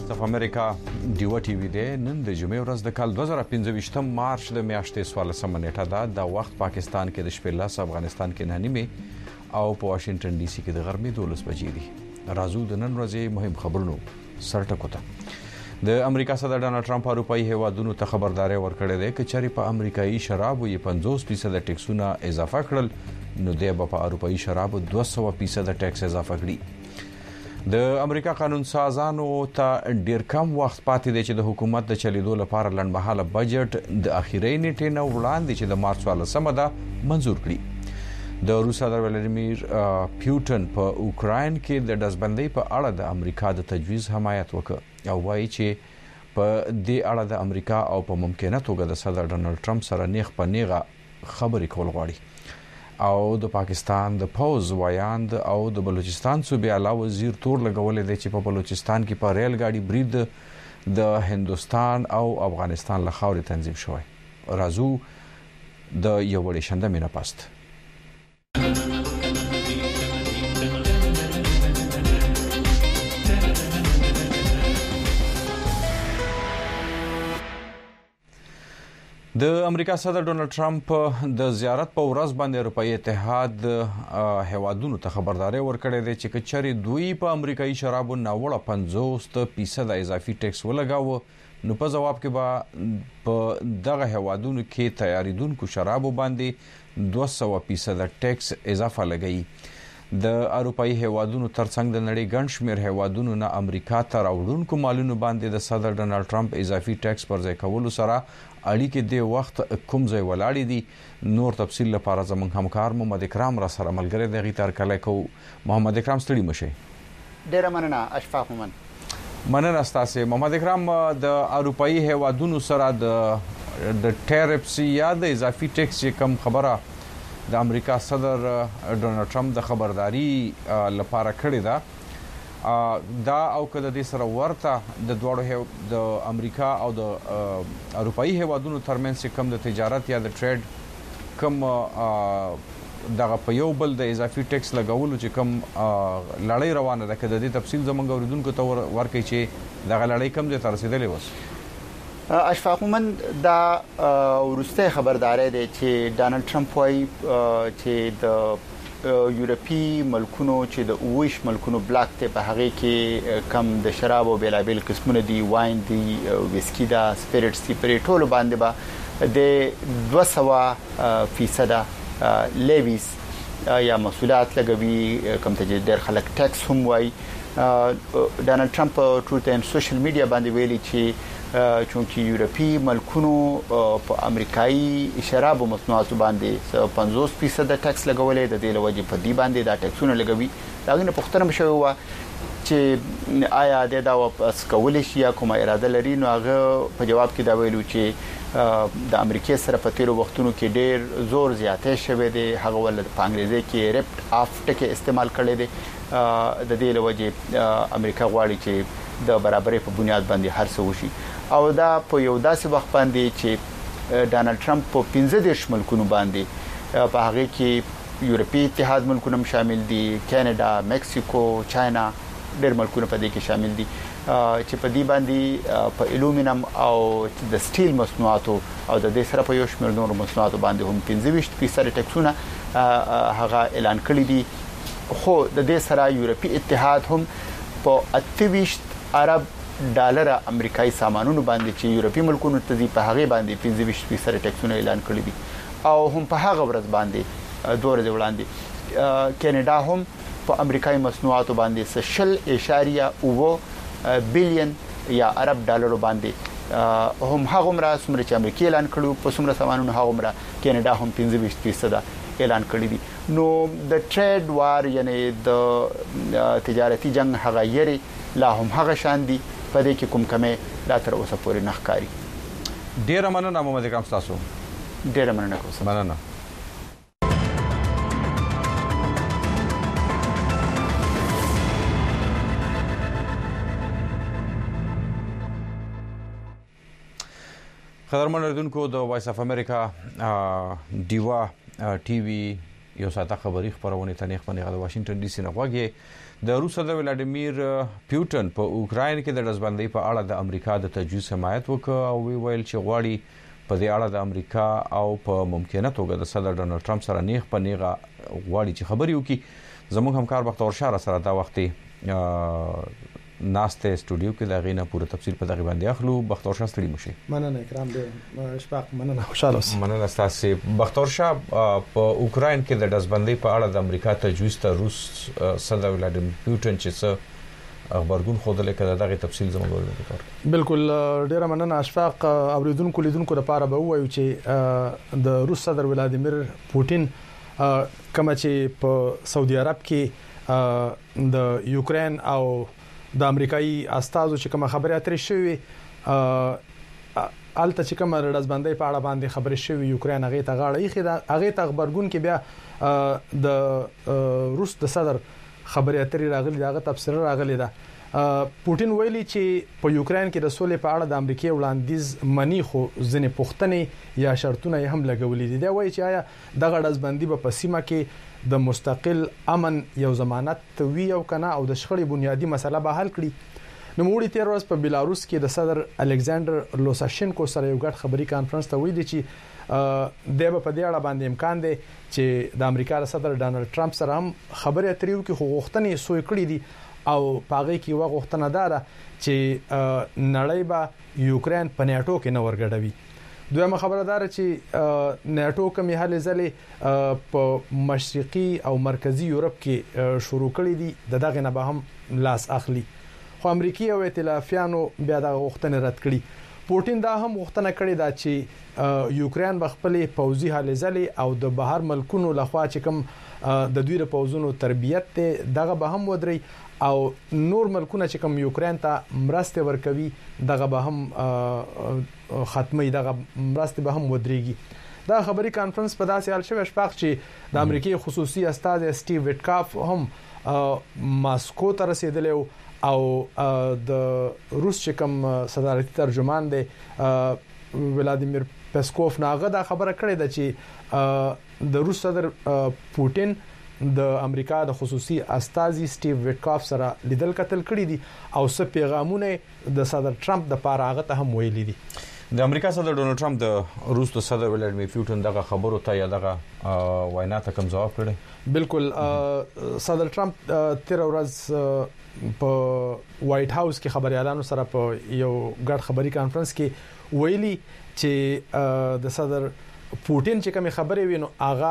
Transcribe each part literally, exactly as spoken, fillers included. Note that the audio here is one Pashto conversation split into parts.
د امریکا ډیو ټي وی دی نن د جمعې ورځ د کال دوه زره پنځه مارچ د میاشتې څوارلسمه نیټه ده د وخت پاکستان کې د شپې لس افغانستان کې نه نیمه او په واشنگټن ډي سي کې د غرمې دولس بجې دي راځو د نن ورځې مهم خبرونو سرټکوته د امریکا صدر ډانلډ ټرمپ اروپאי هیوادونو ته خبرداري ورکړې ده چې چېرې په امریکایي شرابو یې پنځوس فیصد ټیکسونه اضافه کړل نو د په اروپאי شرابو دوه سوه فیصد ټیکس اضافه کړي د امریکا قانون سازانو ته ډیر کم وخت پاتې دی چې د حکومت د چلیدو لپاره لنډمهاله بجټ د اخیری نیټې نه وړاندې چې د مارچ څوارلسمه ده منزور کړي د روس صدر ولادیمیر پیوټن په اوکراین کې د دزبندۍ په اړه د امریکا د تجویز حمایت وکړ او وایي چې په دې اړه د امریکا او په ممکنه توګه د صدر ډانلډ ټرمپ سره نیغ په نیغه خبرې کول غواړي او د پاکستان د پوز وایاند او د بلوچستان صوبې اعلی وزیر تور لګولې دی چې په بلوچستان کې په ریل ګاډي برید د هندستان او افغانستان له خاورې تنظیم شوی راځو د یو وړې شنده مینه پاست د امریکا صدر ډونلډ ټرمپ د زیارت په ورځ باندې اروپאי اتحاد هیوادونو ته خبرداري ورکړې ده چې کچري دوی په امریکایي شرابو ناوړه پنځوس فیصد اضافي ټیکس ولګاوه نو په جواب کې به په دغه هیوادونو کې تیاریدونکو شرابو باندې دوه سوه فیصد ټیکس اضافه لګي د اروپאי هیوادونو ترڅنګ د نړۍ ګڼ شمېر هیوادونو نه امریکا ته راوړونکو مالونو باندې د صدر ډونلډ ټرمپ اضافي ټیکس پر ځای کولو سره اړیکې د وخت کوم ځای ولاړې دي نور تفصیل لپاره زموږ همکار محمد اکرام را سره ملګری دی غیتار کله کو محمد اکرام ستړي مشه ډیر مننه اشفاق مومن مننه تاسو محمد اکرام د اروپאי هیوادونو سره د د ټیرپس یا د اضافي ټیکس کم خبره د امریکا صدر ډونلډ ټرمپ د خبرداري لپاره کړې ده دا او کله د سره ورته د دوړو د امریکا او د اروپאי هیوادونو ترمنځ کم د تجارت یا د ټریډ کم دغه په یو بل د اضافي ټیکس لګولو چې کم لړۍ روانه ده کله د تفصیل زمونږ اوریدونکو ته ورکړي چې دغه لړۍ کم ځای ته رسیدلې وس اشفاق مومن دا ورسته خبرداري دی چې ډانلډ ټرمپ وايي چې د یورپی ملکونو چې د اویش ملکونو بلاک ته په هغه کې کم د شراب او بیلابل قسمونه دي واین دي ویسکی دا سپیرټس دي پرې ټولو باندې به د دوه سوه فیصد لیویز یا مسؤلیت لګوي کم ته ډېر خلک ټیکس هم وای ډانلډ ټرمپ ټروت ان سوشل میډیا باندې ویلي چې چونکی یورپی ملکونو په امریکایي شراب او مصنوعاتو باندې پنځوس فیصد ټیکس لګولې د دې لوجې په دی باندې دا ټیکسونه لګوي دا غوښنه پختنه مشوي و چې آیا د دا واپس کول شي یا کومه اراده لري نو هغه په جواب کې دا ویلو چې د امریکای سره په تیرو وختونو کې ډېر زور زیاتې شوه دی هغه ول په انګریزي کې ریپټ اف ټکي استعمال کړي دي د دې لوجې امریکا غواړي چې د برابرۍ په بنیاد باندې هر څه وشي او دا په یو داسې وخت باندې چې ډانلډ ټرمپ په پنځه دیرش ملکونو باندې په هغه کې یورپی اتحاد ملکونه شامل دي کاناډا مکسیکو چاینا ډېر ملکونه په دې کې شامل دي چې په دې باندې په الومینیم او د سټیل مصنوعاتو او د دې سره په یو شمېر نور مصنوعاتو باندې هم پنځه فیصد ټیکسونه هغه اعلان کړی دي خو د دې سره یورپی اتحاد هم په اته عرب ډالر امریکایي سامانونو باندې چې یورپی ملکونو ته دي په هغه باندې پنځه فیصد ټیکسونه اعلان کړی دي او هم په هغه ورځ باندې دوه ورځې وړاندې کاناډا هم په امریکایي مصنوعاتو باندې شل اشاریه اوه بلین یا عرب ډالر باندې هم هغه مره سمره چې امریکا اعلان کړو په سمره سامانونو هغه مره کاناډا هم پنځه فیصد اعلان کړی دي نو د ټریډ وار یعنی د تجارتي جنگ هغه یری لا هم هغه شان دي په دې کې کوم کمه لا تر اوسه پورې نخکاری ډیر مننه محمد اکرام تاسو ډیر مننه کوم مننه قدرمن اوریدونکو د وایس اف امریکا ډیوا ټي وی یو ساته خبري خبرونه ته نه خبرونه د واشنگټن ډي سي نه غواګي د روس صدر ولادیمیر پیوټن په اوکراین کې د رزبندۍ په اړه د امریکا د تجویز حمایت وکړ او وی ویل چې غواړي په دې اړه د امریکا او په ممکنه توګه د صدر ډونالد ټرمپ سره نیغ په نیغه غواړي چې خبري وکړي زموږ همکار بختور شاه سره دا وختي ناسته استودیو کې دا غینه پوره تفصیل په دغه باندې اخلو. بختور شاه ستړي مشي. مننه اکرام دې اشفاق مننه خوشاله اوسئ. مننه تاسو. بختور شاه په اوکراین کې د دزبندۍ په اړه د امریکا تجویز ته روس صدر ولادیمیر پوتین چې څه خبرګون خوده لیکه دغه تفصیل زموږ ورته. بالکل ډیره مننه اشفاق. اوریدونکو لیدونکو لپاره به وایو چې د روس صدر ولادیمیر پوتین کوم چې په سعودي عرب کې د یوکرين او د امریکایي استازو چې کوم خبره اترې شوې الته چې کوم رزبندۍ په اړه باندې خبرې شوې یوکرين هغه ته غاړه یې خدا هغه ته خبرګون کې بیا د روس د صدر خبره اترې راغلي دغه تفسیر راغلي ده. پوتین ویلي چې په یوکرين کې د سولې په اړه د امریکای وړاندیز منی خو ځنې پښتنې یا شرطونه هم لګولې دي. دا وایي چې آیا دغه رزبندۍ په سیمه کې د مستقل امن یو ضمانت وی او کنه او د شخړې بنیادی مسله به حل کړي. نو موږ تیر ورځ په بلاروس کې د صدر الکساندر لوکاشینکو سره یو ګډ خبري کانفرنس ته ویل چې د په دې اړه باندې امکان دی چې د امریکا صدر ډونالد ټرمپ سره هم خبرې اترې وکړي خو غوښتنې سوې کړې دي او پاغه کې یو غوښتنه ده چې نړۍ به یوکرين په نیټو کې نه ورګډوي. دویمه خبره ده چې نیټو کومې هلې ځلې په مشرقي او مرکزی یورپ کې شروع کړې دي دغه نه به هم لاس اخلي خو امریکای او ائتلافیانو بیا د غوښتنې رد کړې. پوتین دا هم غوښتنه کړې ده چې یوکرين بخپل پوځي هلې ځلې او د بهر ملکونو لخوا چې کوم د دوی پوځونو تربیت ته دغه به هم ودري او نور ملکونه چې کوم یوکرين ته مرسته ورکوي دغه به هم ختمي دغه مرسته به هم ودرېږي. دا خبري کانفرنس په داسې حال شوه شپږ چې د امریکای خصوصي استاد سټیو ویټکاف هم ماسکو ته رسیدلی او د روس چې کوم صدارتي ترجمان دی ولادیمیر پسکوف ناغه دا خبره کړې ده چې د روس صدر پوتین د امریکا د خصوصي استازي سټیو ویټکاف سره لیدل کتل کړی دي او څه پیغامونه د صدر ټرمپ د پاره هغه ته هم ویلي دي. د امریکا صدر ډونالد ټرمپ د روس د صدر ولادیمیر پوتین دغه خبرو ته یا دغه وینا ته کوم ځواب کړی؟ بالکل صدر ټرمپ تیر ورځ په وایټ هاوس کې خبريالانو سره په یو ګډ خبري کانفرنس کې ویلي چې د صدر پوتین چې کوم خبرې وینو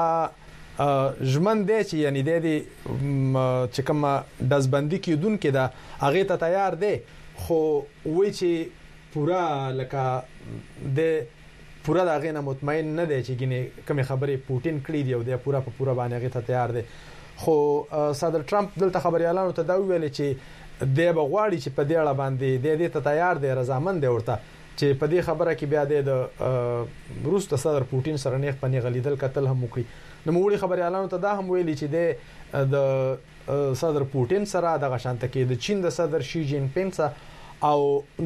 هغه ژمن دی چې یعنی د دې چې کوم دزبندي کېدون کې دا هغه ته تیار دی خو وای چې پورا لکه د پورا دغه نه مطمئن نه دی چې ګینه کوم خبرې پوتین کړی دی او د پورا په پورا باندې هغه ته تیار دی. خو صدر ټرمپ دلته خبريالانو ته دا ویل چې د بغواړي چې په دې اړه باندې د دې ته تیار دی رضامند دی ورته چې په دې خبره کې بیا د روس د صدر پوتین سره نه خپنی غلیدل کتل هم وکړي. نو موږ خبريالانو ته دا هم ویلي چې د صدر پوتین سره د غشانته کې د چین د صدر شي جین پینګ سره او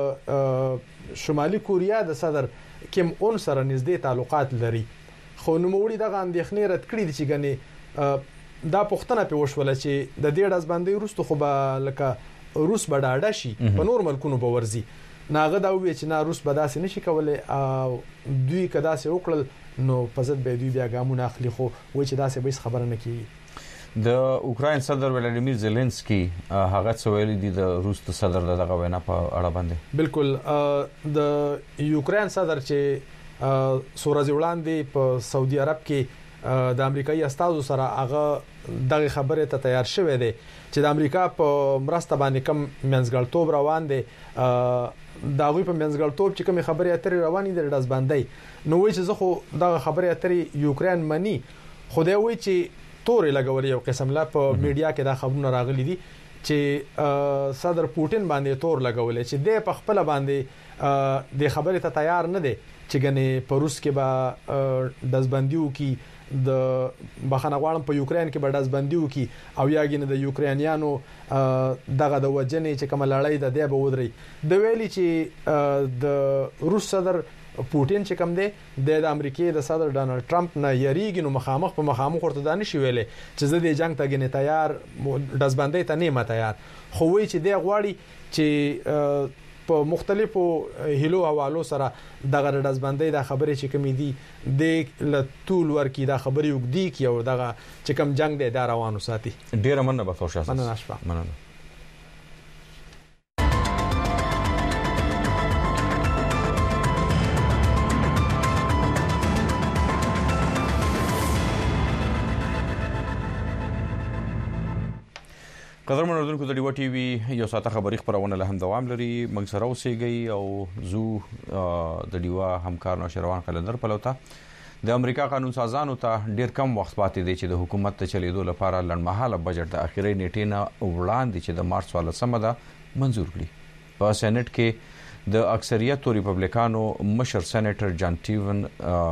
د شمالي کوریا د صدر کیم اون سره نږدې تعلقات لري. خو نو موږ دغه اندېښنې رد کړې دي چې ګنې دا پښتنه په وشوله چې د دې ډز باندې روس خو به لکه روس به ډاډه شي په نور ملکونو به ورزي ناغه دا وی چې نا روس به داسې نشي کولای او دوی کدا سه وکړل نو په ضد به دوی بیا ګامونه اخلي خو وای چې داسې به خبره نه کیږي. د اوکراین صدر ولادیمیر زيلنسکي هغه څه ویلي دي د روس د صدر دغه وینا په اړه باندې؟ بالکل د یوکراین صدر چې سورز وړاندې په سعودي عرب کې د امریکایي استازو سره هغه دغه خبره ته تیار شوی دی چې د امریکا په مرسته باندې کم منځګړتوب روان دی دا غوي په منځګړتوب چې کوم خبره اترې روانې دي د ځبندۍ نو وایي چې زه خو دا خبره اترې یوکراین منی خو دا وایي چې تورې لګولې یو قسم لا په میډیا کې دا خبرونه راغلي دي چې صدر پوتین باندې تور لګولې چې د په خپل باندې د خبره ته تیار نه دي چې ګنې په روس کې به دزبندیو کې د بخنه غواړم په یوکرين کې به دزبندیو کې او یا ګنې د یوکرانیانو دغه د وجنې چې کوم لړۍ د دی به ودري د ویلي چې د روس صدر پوتین چې کوم دی د امریکای د صدر ډانلډ ټرمپ نه یریږي نو مخامخ په مخامخ ورته دانش ویلې چې زه د جنگ ته غنې تیار دزبندۍ ته نه ما تیار خو وی چې دی غواړي چې په مختلفو هلو حوالو سره دغه دزبندۍ د خبرې چې کوم دي د لټول ورکی د خبرې وګدي کی او دغه چې کوم جنگ دی دا روانو ساتي ډیر مننه به خوشاله مننه شپه مننه قدر منوردونکو د ډیو ټي وي یو ساته خبري خبرونه له هم دوام لري موږ سره اوسېږي او زو د ډیو همکار نوشروان قلندر پلوتا د امریکا قانون سازانو ته ډیر کم وخت پاتې دی چې د حکومت ته چلیدو لپاره لړمحاله بجټ د اخیری نیټې نه وړاندې چې د مارچ ولسمه ده منزور کړي په سېنات کې د اکثریت ریپبلیکانو مشر سېنیټر جان ټیون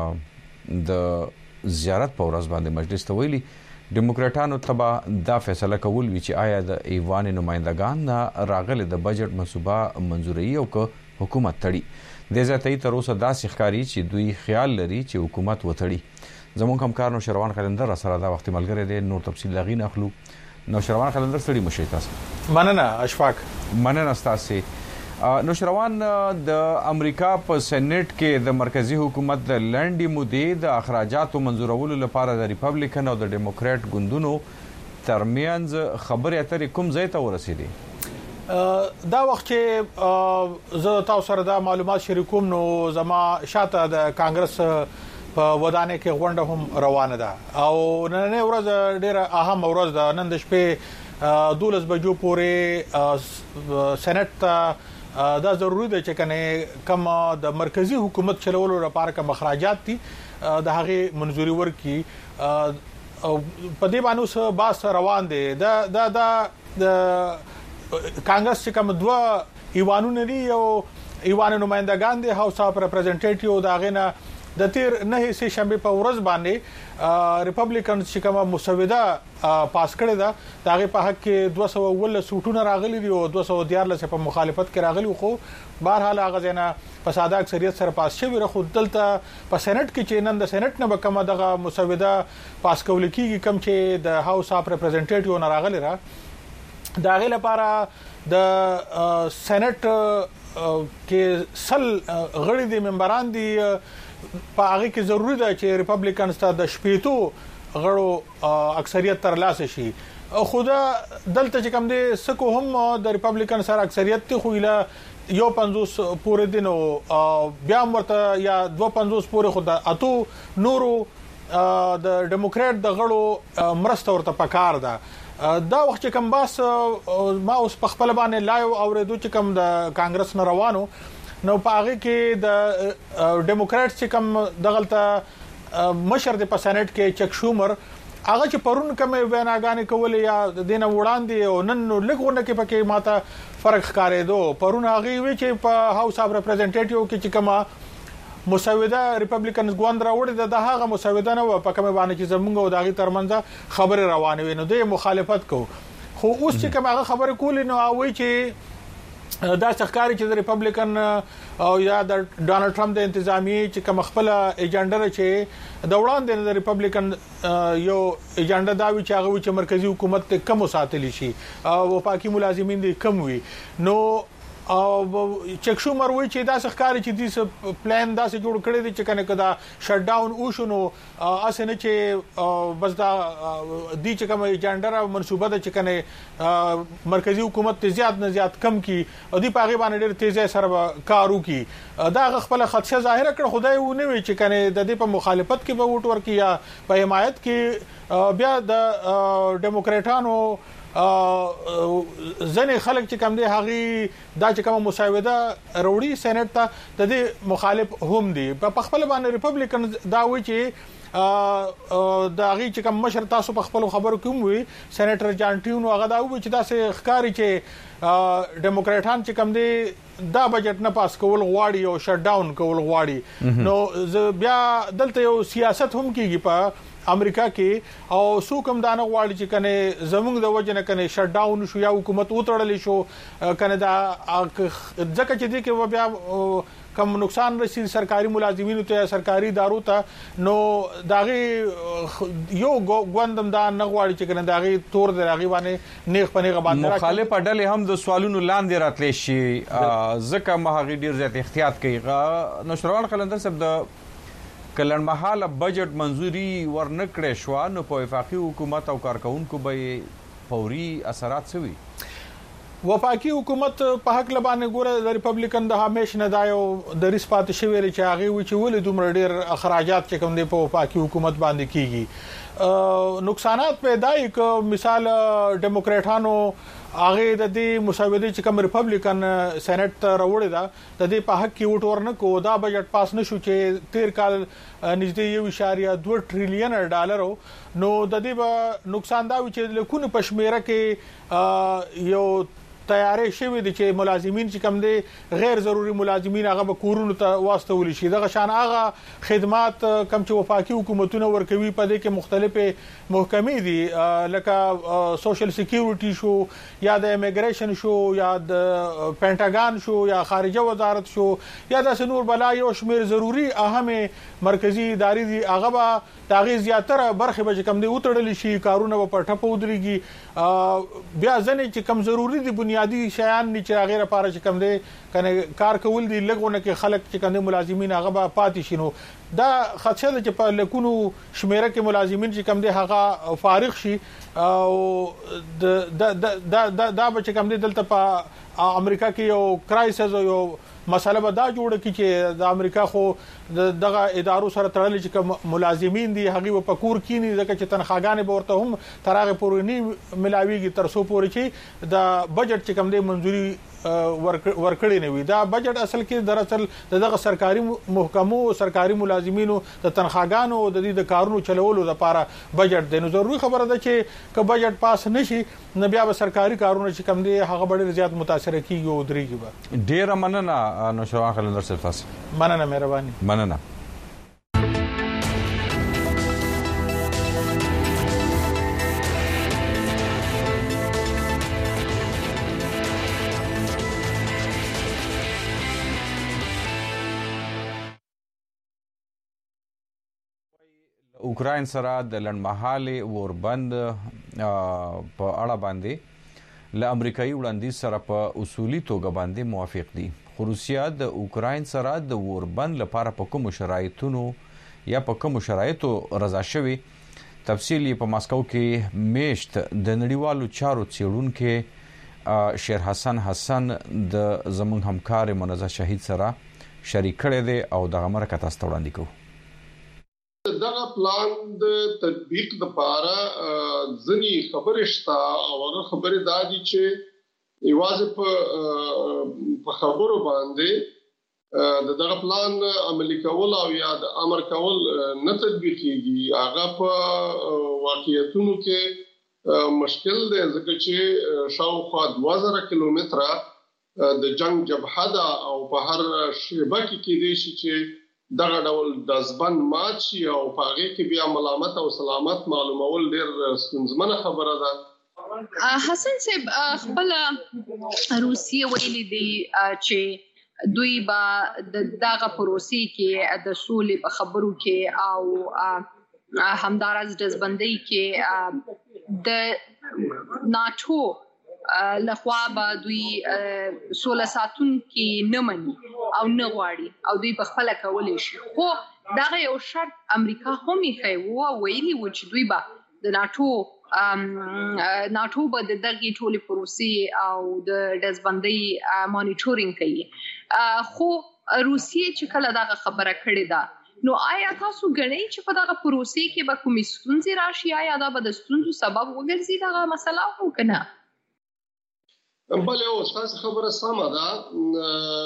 د زیارت په ورځ باندې مجلس ته ویلي ډیموکراټانو تبا دا فیصله کول وی چې آیا د ایوان نمائندگان نه راغله د بجټ منصوبه منزوري او که حکومت تړي د ذاتي تر اوسه دا ښکاری چې دوی خیال لري چې حکومت وتړي زموږ همکار نو شروان قلندر سره دا وخت ملګری دی نور تفصیل لغین اخلو نو شروان قلندر سړي مشي تاسو مننه اشفاق مننه تاسو نو شروان د امریکا په سېنات کې د مرکزی حکومت د لنډي مودې د اخراجاتو منزورولو لپاره د ریپبلیکن او د ډیموکرات ګوندونو ترمنځ خبرې اترې کوم ځای ته ورسېدي دا وخت چې زه تاسو سره د معلومات شریکوم نو زما شاته د کانګرس په ودانې کې غونډه هم روانه ده او نن ورځ ډیره اهم ورځ ده نن د شپې دولس بجو پورې سېنات ته دا ضروری ده چې کنه کم د مرکزی حکومت چلولو لپاره کوم اخراجات دي د هغه منزوري ورکي او په دې باندې اوس باس روان دي دا دا د کانګرس چې کوم دوه ایوانونه دي او ایوان نمائندگان دي هاوس اف ریپرزنټیټیو دا غنه د تیر نه سه شنبه په ورځ باندې ریپبلیکن چې کومه مسوده پاس کړی دا دغه په حق کې دوه سوه ولس سوټونه راغلي دي او دوه سوه دیارلس په مخالفت کې راغلي خو بهر حال هغه ځنه په ساده اکثریت سره پاس شوی خو دلته په سېنات کې چې نن د سېنات نه به کومه دغه مسوده پاس کول کیږي کم چې د هاوس اف ریپرزنټیټیو نه راغلي را دغه لپاره د سېنات کې سل غړي دي ممبران دي په هغه کې ضروری ده چې ریپبلیکنز ته د شپېتو غړو اکثریت تر لاسه شي خدا دلته چې کوم دي سکو هم د ریپبلیکن سره اکثریت ته خو اله یو پنځوس پورې دینو بیا ورته یا دوه پنځوس پورې خو د اتو نورو د ډیموکرات د غړو مرسته ورته پکار ده دا وخت چې کوم باس ما اوس په خپل باندې لایو اوریدو چې کوم د کانګرس نه روانو نو پاغه کې د ډیموکرات چې کوم دغلطه مشر د پسنټ کې چک شومر هغه چې پرون کومه ویناګانې کولې یا دینه وړاندې او نن لګونه کې پکې ماته فرق ښکارېدو پرون هغه وی چې په هاوس اف ریپرزنټیټیو کې چې کومه مسوده ریپبلیکنز ګوند راوړي د هغه مسوده نه په کومه باندې چې زمونږ او داغي ترمنځ خبره روانه وي نو د مخالفت کو خو اوس چې کومه خبره کولې نو اوی چې دا څخکاري چې د ریپبلیکن او یا د ډانلډ ټرمپ د انتظامی چې کوم خپل ایجنډا چې د وړاندې د ریپبلیکن یو ایجنډا دا وی چې هغه چې مرکزی حکومت ته کم وساتلی شي او پاکي ملازمین دي کم وي نو او چک شومر وی چې دا څخکاري چې د پلان دا څه جوړ کړی دي چې کنه کدا شټ ډاون وشونو اسنه چې بس دا دی چې کوم ایجنډا منصوبه ده چې کنه مرکزی حکومت ته زیات نه زیات کم کی او دی پاغي باندې ډېر تیزه سره کارو کی دا خپل خدشه ظاهر کړ خدای و نه وی چې کنه د دې په مخالفت کې به ووټ ورکي یا په حمایت کې بیا د ډیموکراټانو ځنې خلک چې کوم دي هغه دا چې کوم مساوده وروړي سېنات ته د دې مخالف هم دي په خپل باندې ریپبلیکن دا وی چې دا غي چې کوم مشر تاسو په خپل خبرو کوم وي سېنیټر جان ټیون هغه دا وی چې دا سه ښکاری چې ډیموکراټان چې کوم دي دا بجټ نه پاس کول غواړي او شټ ډاون کول غواړي نو بیا دلته یو سیاست هم کیږي په امریکا کې او سو کوم دانه غواړي چې کنه زموږ د وجه نه کنه شټ ډاون شو یا حکومت وتړل شو کنه دا ځکه چې دي کې بیا کم نقصان رسید سرکاري ملازمینو ته سرکاري ادارو ته نو داغي یو غوندم دا نغواړي چې کنه داغي تور داغي باندې نیغ پنیغه باندې مخالف ډلې هم د سوالونو لاندې راتلی شي ځکه مهاغي ډیر زیات احتیاط کوي. نشروان قلندر صاحب د کلن محاله بجټ منزوري ورنکړې شو نو په وفاقي حکومت او کارکونکو به فوري اثرات سوي. وفاقي حکومت په حق لبانه ګوره د ریپبلیکن د همیش نه دایو د ریسپات شوی چې هغه و چې ولې دومره ډیر اخراجات چې کوم دی په وفاقي حکومت باندې کیږي. نقصانات پیدا یک مثال ډیموکراټانو هغه د دې مساوده چې کوم ریپبلیکن سېنات ته راوړی دا د دې په حق کې ووټ ورنکو دا بجټ پاس نشو چې تیر کال نږدې یو اشاریه دوه ټریلیون ډالر نو د دې به نقصان دا و چې لکونه پښمیره کې یو تیارې شوی دي چې ملازمین چې کم دي غیر ضروري ملازمین هغه به کورونو ته واستول شي. دغه شان هغه خدمات کم چې وفاقي حکومتونه ورکوي په دې کې مختلفه محکمې دي لکه سوشل سکیورټي شو یا د امیګریشن شو یا د پینټاګان شو یا خارجه وزارت شو یا د نور بلا یو شمیر ضروري اهم مرکزی ادارې دي هغه به تاغي زیاتره برخه به کم دي وتړل شي کارونه په ټپو ودرېږي. بیا ځنې چې کم ضروري دي بنیادی شیان نه چې غیر لپاره چې کم دي کنه کار کول دي لګونه کې خلک چې کم دي ملازمین هغه به پاتې شینو دا خدشه چې په لکونو شمیره کې ملازمین چې کم دي هغه فارغ شي او د د د د چې کم دي دلته په امریکا کې یو کرایسس یو مسله به دا جوړه کی چې د امریکا خو دغه ادارو سره تړل چې کوم ملازمین دي هغه په کور کې نه ځکه چې تنخواګانې به ورته هم ترغه پورنی ملاویږي تر څو پورې چې د بجټ چې کوم دی منځوري ورکړی نه وي. دا بجټ اصل کې دراصل دغه سرکاري محکمو سرکاري ملازمینو د تنخواګانو او د دې د کارونو چلولو لپاره بجټ دی. نو ضروري خبره ده چې ک بجټ پاس نشي نو بیا به سرکاري کارونه چې کم دي هغه ډېر زیات متاثر کیږي او درېږي به. ډېر مننه نشروان قلندر صاحب تاسو. مننه مهرباني. مننه. اوکراین سره د لنډمهالي اوربند په اړه باندې له امریکایي وړاندیز سره په اصولي توګه باندې موافق دي. خو روسیا د اوکراین سره د اوربند لپاره په کوم شرایطونو یا په کوم شرایطو رضا شوی تفصیل په ماسکو کې میشت د نړیوالو چارو څېړونکو شیر حسن حسن د زموږ همکار منزه شهید سره شریک کړی دی او دغه مرکه تاسو ته وړاندې کوو. دغه پلان د تطبیق لپاره ځنی خبرې شته او هغه خبرې دا دي چې ایواز په په خبرو باندې د دغه پلان عملي کول او یا د امر کول نه تطبیقيږي. هغه په واقعیتونو کې مشکل دی ځکه چې شاوخوا دوه زره کیلومتره د جنگ جبهه ده او په هر شیبه کې کې دي چې دغه ډول د ځبن مات شي او په هغه کې بیا ملامت او سلامت معلومول ډېر ستونزمنه خبره ده. حسن صاحب خپل روسیه ویلي دي چې دوی به د دغه پروسې کې د سولې په خبرو کې او همدارس دزبندۍ کې د ناتو لخوا به دوی سوله ساتون کې نه مني او نه غواړي او دوی په خپل کولای شي. خو دغه یو شرط امریکا هم یې وو ویلي و چې دوی به د ناتو ناتو به د دغه ټولې پروسې او د دزبندۍ مانیټورینګ کوي. خو روسیه چې کله دغه خبره کړې ده نو آیا تاسو غنئ چې په دغه پروسې کې به کومې ستونزې راشي آیا دا به د ستونزو سبب وګرځي دغه مسله او کنه؟ بله او تاسو خبره سمه ده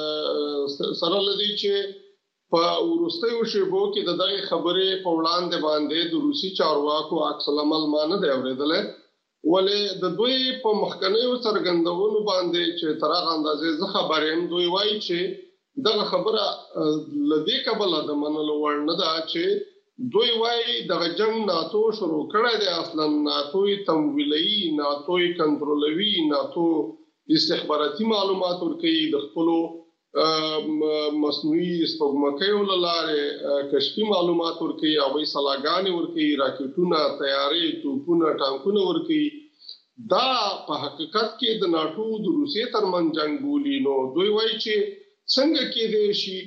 سره لدی چې په ورستیو شیبو کې د دغه خبرې په وړاندې باندې د روسي چارواکو عکس العمل مان دی اوریدل ولې د دوی په مخکنیو څرګندونو باندې چې تر هغه اندازې زه خبرېم دوی وایي چې دغه خبره لدی کبل د منلو وړ نه ده چې دوی وایي د جنگ ناتو شروع کړی دی اصلا ناتوی تمویلي ناتوی کنټرولوي ناتو استخباراتي معلومات ورکړي د خپل مصنوعي سپوږمکۍ ولاره کشفي معلومات ورکړي او وی سلاګانې ورکړي راکټونه تیارې توپونه ټانکونه ورکړي دا په حقیقت کې د ناتو د روسیې ترمن جنگ بولی نو دوی وایي چې څنګه کې دي شي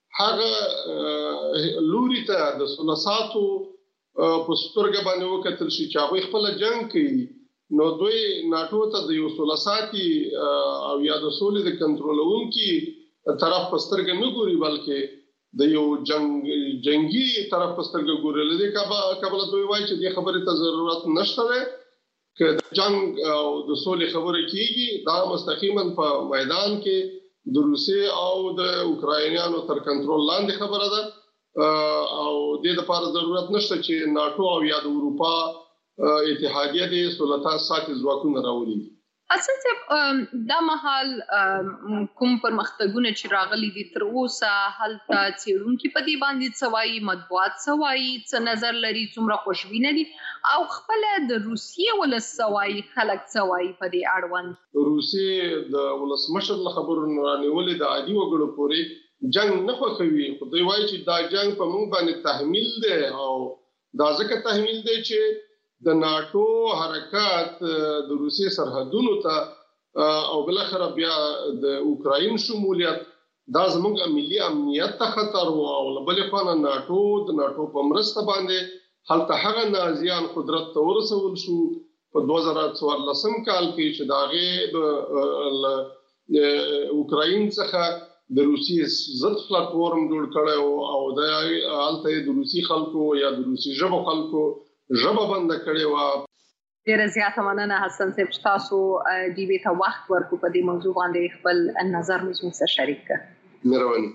هغه لوري ته د سلساتو په سترګې باندې وکتل شي چې هغه خپل جنگ کوي نو دوی ناتو ته د یو سلساتي او یا د سولې د کنټرولونکي طرف پسترګ نه ګوري بلکې د یو جنگ جنگي طرف پسترګ ګوري لدی کابل دوی وایي چې د خبرې ته ضرورت نشته ده چې جنگ او د سولې خبره کیږي دا مستقیما په میدان کې د روسیې او د اوکرانیانو تر کنټرول لاندې خبره ده او د دې لپاره ضرورت نشته چې ناتو او یا د اروپا اتحادیه د سولتا ساتي ځواکونه راولي اساسه دا محل کوم پرمختګونه چې راغلي دي تر اوسه هلته چیرونکو په دې باندې څوای مطبوعات څوای څه نظر لري څومره خوشبینه دي او خپل د روسیې ولسوای خلک څوای په دې اړوند روسیې د ولسمشر له خبرونو رانیولې د عادي وګړو پورې جنگ نه خوښوي خو دوی وایي چې دا جنگ په موږ باندې تحمیل دی او دا ځکه تحمیل دی چې د ناتو حرکت د روسیې سرحدونو ته او بل اخر بیا د اوکرين شمولیت دا زموږ ملي امنیت ته خطر او بل خوا ناتو د ناتو په مرسته باندې هلته هغه نازیان قدرت ته ورسول شو په دوه زره څوارلسم کال کې چې داغه د اوکرين څخه د روسیې ضد پلیټفارم جوړ کړو او د هلته د روسي خلکو یا د روسي ژبو خلکو ژبه بند کړي و ډیر زیاته مننه حسن صاحب تاسو دی وی ته وخت ورکو په دې موضوع باندې خپل نظر موږ سره شریک کړ مهرباني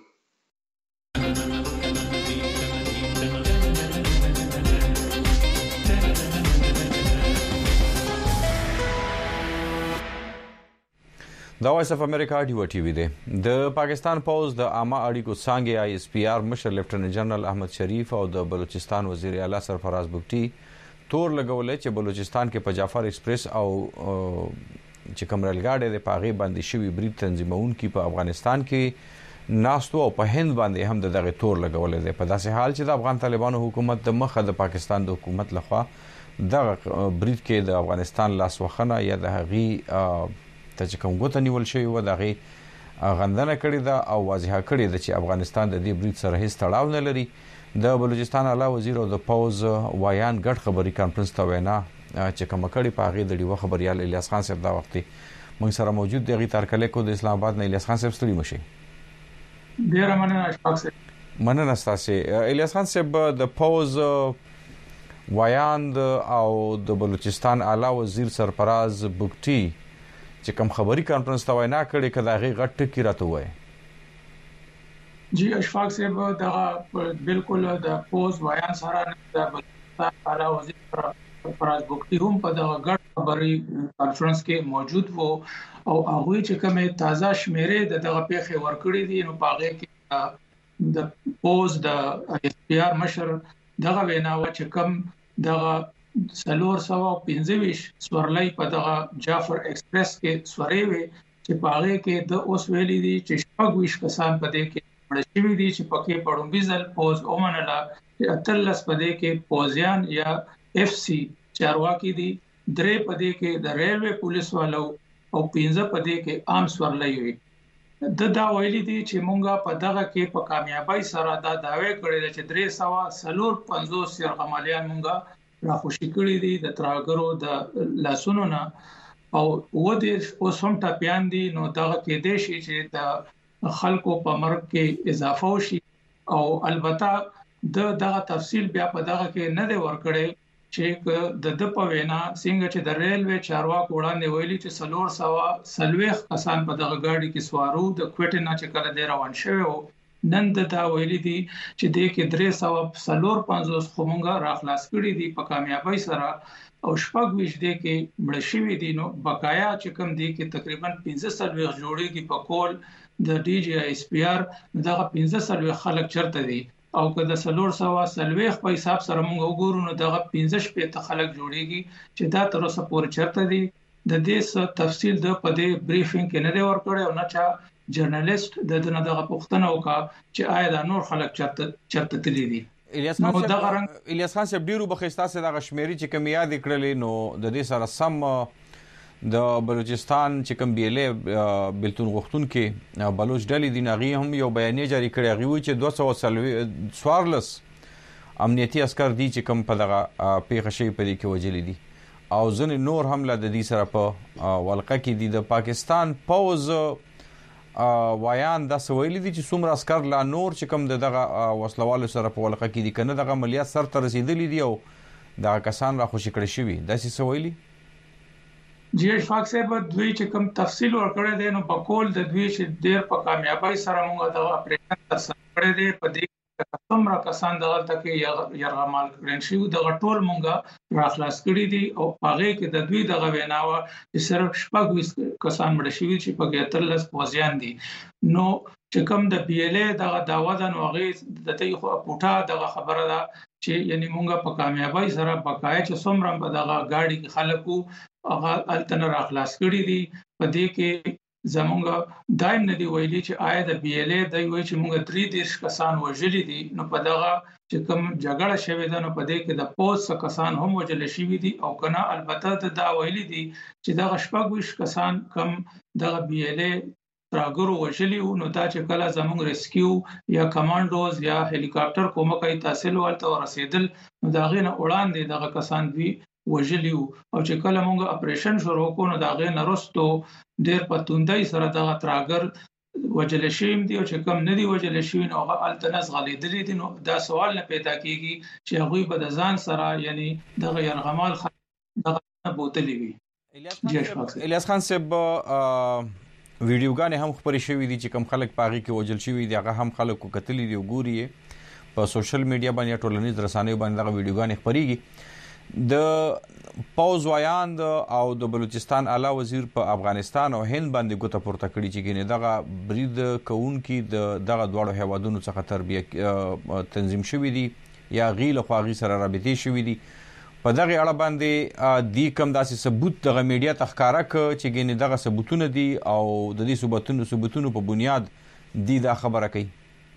دا وایس اف امریکا ډیو ټي وی دی د پاکستان پوز د عامه اړیکو څنګه آی اس پی آر مشر لیفټننټ جنرال احمد شریف او د بلوچستان وزیر اعلی سرفراز بگټي تور لګولې چې بلوچستان کې په جعفر ایکسپریس او چې کوم ریلګاډي د پاغي باندې شوی برید تنظیمون کې په افغانستان کې ناستو او په هند باندې هم دغه تور لګولې ده په داسې حال چې د افغان طالبانو حکومت د مخه د پاکستان د حکومت لخوا دغه برید کې د افغانستان لاس وخنه یا د هغي ته چې کوم غوته نیول شوی و دغه غندنه کړې ده او واضحه کړې ده چې افغانستان د دې برید سره هیڅ تړاو نه لري د بلوچستان اعلی وزیر او د پوز وایان ګډ خبري کانفرنس ته وینا چې کوم کړي پاغي د ډیو خبريال الیاس خان صاحب دا وخت موږ سره موجود دی غي ترکله کو د اسلام آباد نه الیاس خان صاحب ستړي مشي ډیر مننه اشفاق صاحب مننه تاسو الیاس خان صاحب د پوز وایان او د بلوچستان اعلی وزیر سرفراز بگټي چې کوم خبري کانفرنس ته وینا کړي کدا غي غټ ټکی راته وای جی اشفاق صاحب دا بالکل د پوز وایان سره د بلوچستان اعلی وزیر سرفراز بگټي هم په دغه غټ خبري کانفرنس کې موجود وو او هغه چې کومه تازه شمیرې د دغه پیښې ورکړې دي نو پاغه کې د پوز د اس پی آر مشر دغه وینا و چې کوم دغه سلور سو پنځويش سورلای په دغه جعفر ایکسپریس کې سورې وي چې پاغه کې د اوس ویلي دي چې شپږ ویش کسان په دې کې پړشوي دي چې پکې پړم بيزل پوز اومنلا چې اتلس په دې کې پوزیان یا اف سی چارواکي دي درې په دې کې د ریلوي پولیس والو او پنځه په دې کې عام سورلای وي د دا ویلي دي چې مونږه په دغه کې په کامیابی سره دا داوی کړی چې درې سو سلور پنځوس سرغمالیان مونږه راخوشي کړی دي د تراګرو د لاسونو نه او و دې اوس هم ټاپیان دي نو دغه کې د شي چې د خلکو په مرګ کې اضافه وشي او البته د دغه تفصیل بیا په دغه کې نه دی ورکړی چې د د په وینا څنګه چې د ریلوي چارواکو وړاندې ویلي چې سلور سوا سلويخ کسان په دغه گاډي کې سوارو د کوټه نه چې کله دی روان شوی نن د دا ویلي دي چې د کې درې سوا سلور پنځوس خمونګه راخلاص کړي دي په کامیابی سره او شپږ ویش دي کې مړ شوی دي نو بقایا چې کوم دي کې تقریبا پنځه سلويخ جوړيږي په کول د ډي جی اس پی آر دغه پنځه سلويخ خلک چرته دي او که د سلور سوا سلويخ په حساب سره موږ وګورو نو دغه پنځه شپې ته خلک جوړيږي چې دا تر اوسه پورې چرته دي د دې تفصیل د پدې بریفینګ کې نه دی ورکړی او نه چا جرنالست د دغه دغه پښتنه وکا چې آیا د نور خلک چرته چرته تللی دي. الیاس خان صاحب الیاس خان صاحب ډیرو بخښتا سره د غشمیري چې کوم یاد کړلې نو د دې سره سم د بلوچستان چې کوم بیلې بلتون غختون کې بلوچ ډلې دی نغي هم یو بیان جاری کړی غوي چې دوه سوه څوارلس امنیتي عسكر دي چې کوم په دغه پیښه شي په دې کې وجلې دي او ځنې نور هم له دې سره په ولقه کې دي د پاکستان پوز وایان د سویلې دي چې څومره عسكر لا نور چې کوم دغه وسلوالو سره په ولقه کې دي کنه دغه عملیات سر ته رسیدلې دي او دغه کسان را خوشی کړی شوی د سی سویلې جی اشفاق صاحب دوی چې کوم تفصیل ورکړی دی نو په کول د دوی چې ډیر په کامیابی سره موږ د اپریشن ترسره کړی دی په دې څومره کسان دغه تکي يرغمال کړي شي د غټول مونږه راخلاص کړي دي او هغه کې د دوی دغه ویناوه چې صرف شپږ کسان مړ شوي چې په اتلس پوزیان دي نو چې کوم د پی ال ای دغه داوا د نوغي د تی خو پټه دغه خبره ده چې یعنی مونږه په کامیابی سره بقای چې څومره په دغه گاډي کې خلکو هغه التن راخلاص کړي دي په دې کې زمونږ دایم ندی ویلي چې آیا د بی ال ای د وی چې موږ درې دیش کسان وژلي دي نو په دغه چې کوم جګړه شوه ده نو په دې کې د پوس کسان هم وژل شوي دي او کنه البته دا ویلي دي چې دغه شپږ کسان کم دغه بی ال ای تراګرو وژلي نو دا چې کله زمونږ ریسکیو یا کمانډوز یا هلیکاپټر کومکای تحصیل ورته رسیدل نو دا غینه وړاندې دغه کسان دی وژلی او چې کله موږ اپریشن شروع کوو نو دا غي نرستو ډېر پتوندای سره دغه تراګر وجل شیم دی او چې کم ندی وجل شوی نو هغه التنس غلیدلی دي نو دا سوال نه پیدا کیږي چې هغه به د ځان سره یعنی دغه يرغمال دغه بوتلی وي. الیاس خان صاحب ویډیوګانې هم خبرې شوې دي چې کم خلک پاغي کې وجل شوی دي هغه هم خلکو کتلې دي وګوري په سوشل میډیا باندې ټولنیز رسنیو باندې دغه ویډیوګانې خبريږي. د پاوز وایان او د بلوچستان اعلی وزیر په افغانستان او هند باندې ګوته پورته کړی چې ګینه دغه برید کون کې د دغه دوړو هوادونو څخه تربیه تنظیم شوې دي یا غیل خواغي سره رابطې شوې دي په دغه اړه باندې دی کم داسې ثبوت دغه میډیا تخکارا ک چې ګینه دغه ثبوتونه دي او د دې ثبوتونو ثبوتونو په بنیاد دی دا خبره کوي.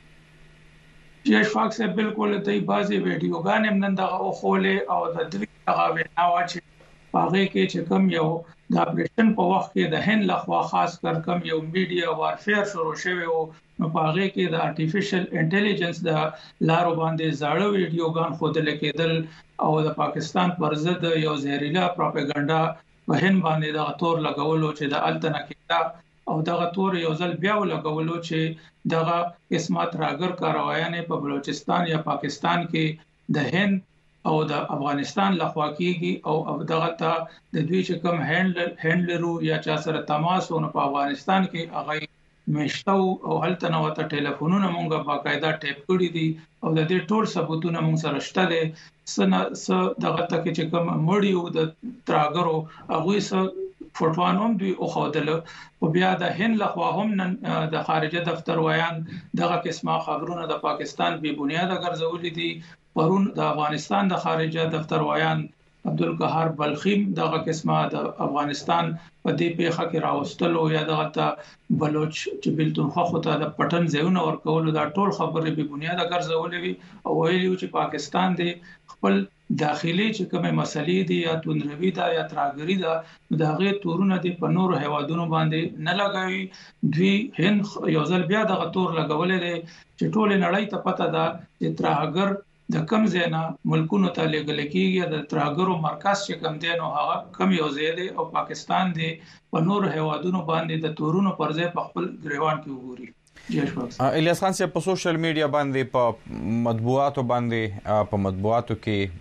جی اشفاق سے بالکل دای بازي ویډیوګان هم نن دغه خوله او د دوی هغه ویناوه چې هغه کې چې کم یو د اپریشن په وخت کې د هند لخوا خاص کر کم یو میډیا وارفیر شروع شوی او نو هغه کې د ارتفیشل انټيليجنس د لارو باندې زاړه ویډیوګان خودل کېدل او د پاکستان پر ضد یو زهريلا پروپاګاندا په هند باندې د تور لګولو چې د التنه کې او دغه تور یو ځل بیا ولګولو چې دغه قسمت راګر کاروایانه په بلوچستان یا پاکستان کې د هند او د افغانستان لخوا کېږي او دغه ته د دوی چې کوم هندل هندلرو یا چا سره تماس ونه په افغانستان کې هغه مشتو او هلته نو ته ټلیفونونه مونږه باقاعده ټیپ کړی دي او د دې ټول ثبوتونه مونږ سره شته دي سن س دغه ته چې کوم مړیو د تراګرو هغه سره فوټوان هم دوی او خودل او بیا د هند لخوا هم نن د خارجه دفتر وایان دغه قسمه خبرونه د پاکستان به بنیاد ګرځولې دي پرون د افغانستان د خارجه دفتر وایان عبدالقهار بلخیم دغه قسمه د افغانستان په دې پیښه کې راوستلو یا دغه ته بلوچ چې بلتون خو ته د پټن ځایونه ورکول دا ټول خبرې به بنیاد ګرځولې وي او ویلي چې پاکستان دی خپل داخلي چې کومه مسلې دي یا توندروي دا یا تراګري دا د هغه تورونه دي په نور هوادونو باندې نه لګوي دوی هند یو ځل بیا دغه تور لګولې دي چې ټول نړۍ ته پته ده چې تراګر د کم زینا ملکونو ته لګل کېږي د تراګرو مرکز چې کم دی نو هغه کم یو زیاده او پاکستان دی په نور هوادونو باندې د تورونو پر ځای په خپل ګریوان کې وګوري. الیاس خان صاحب په سوشل میډیا باندې په مطبوعاتو باندې په مطبوعاتو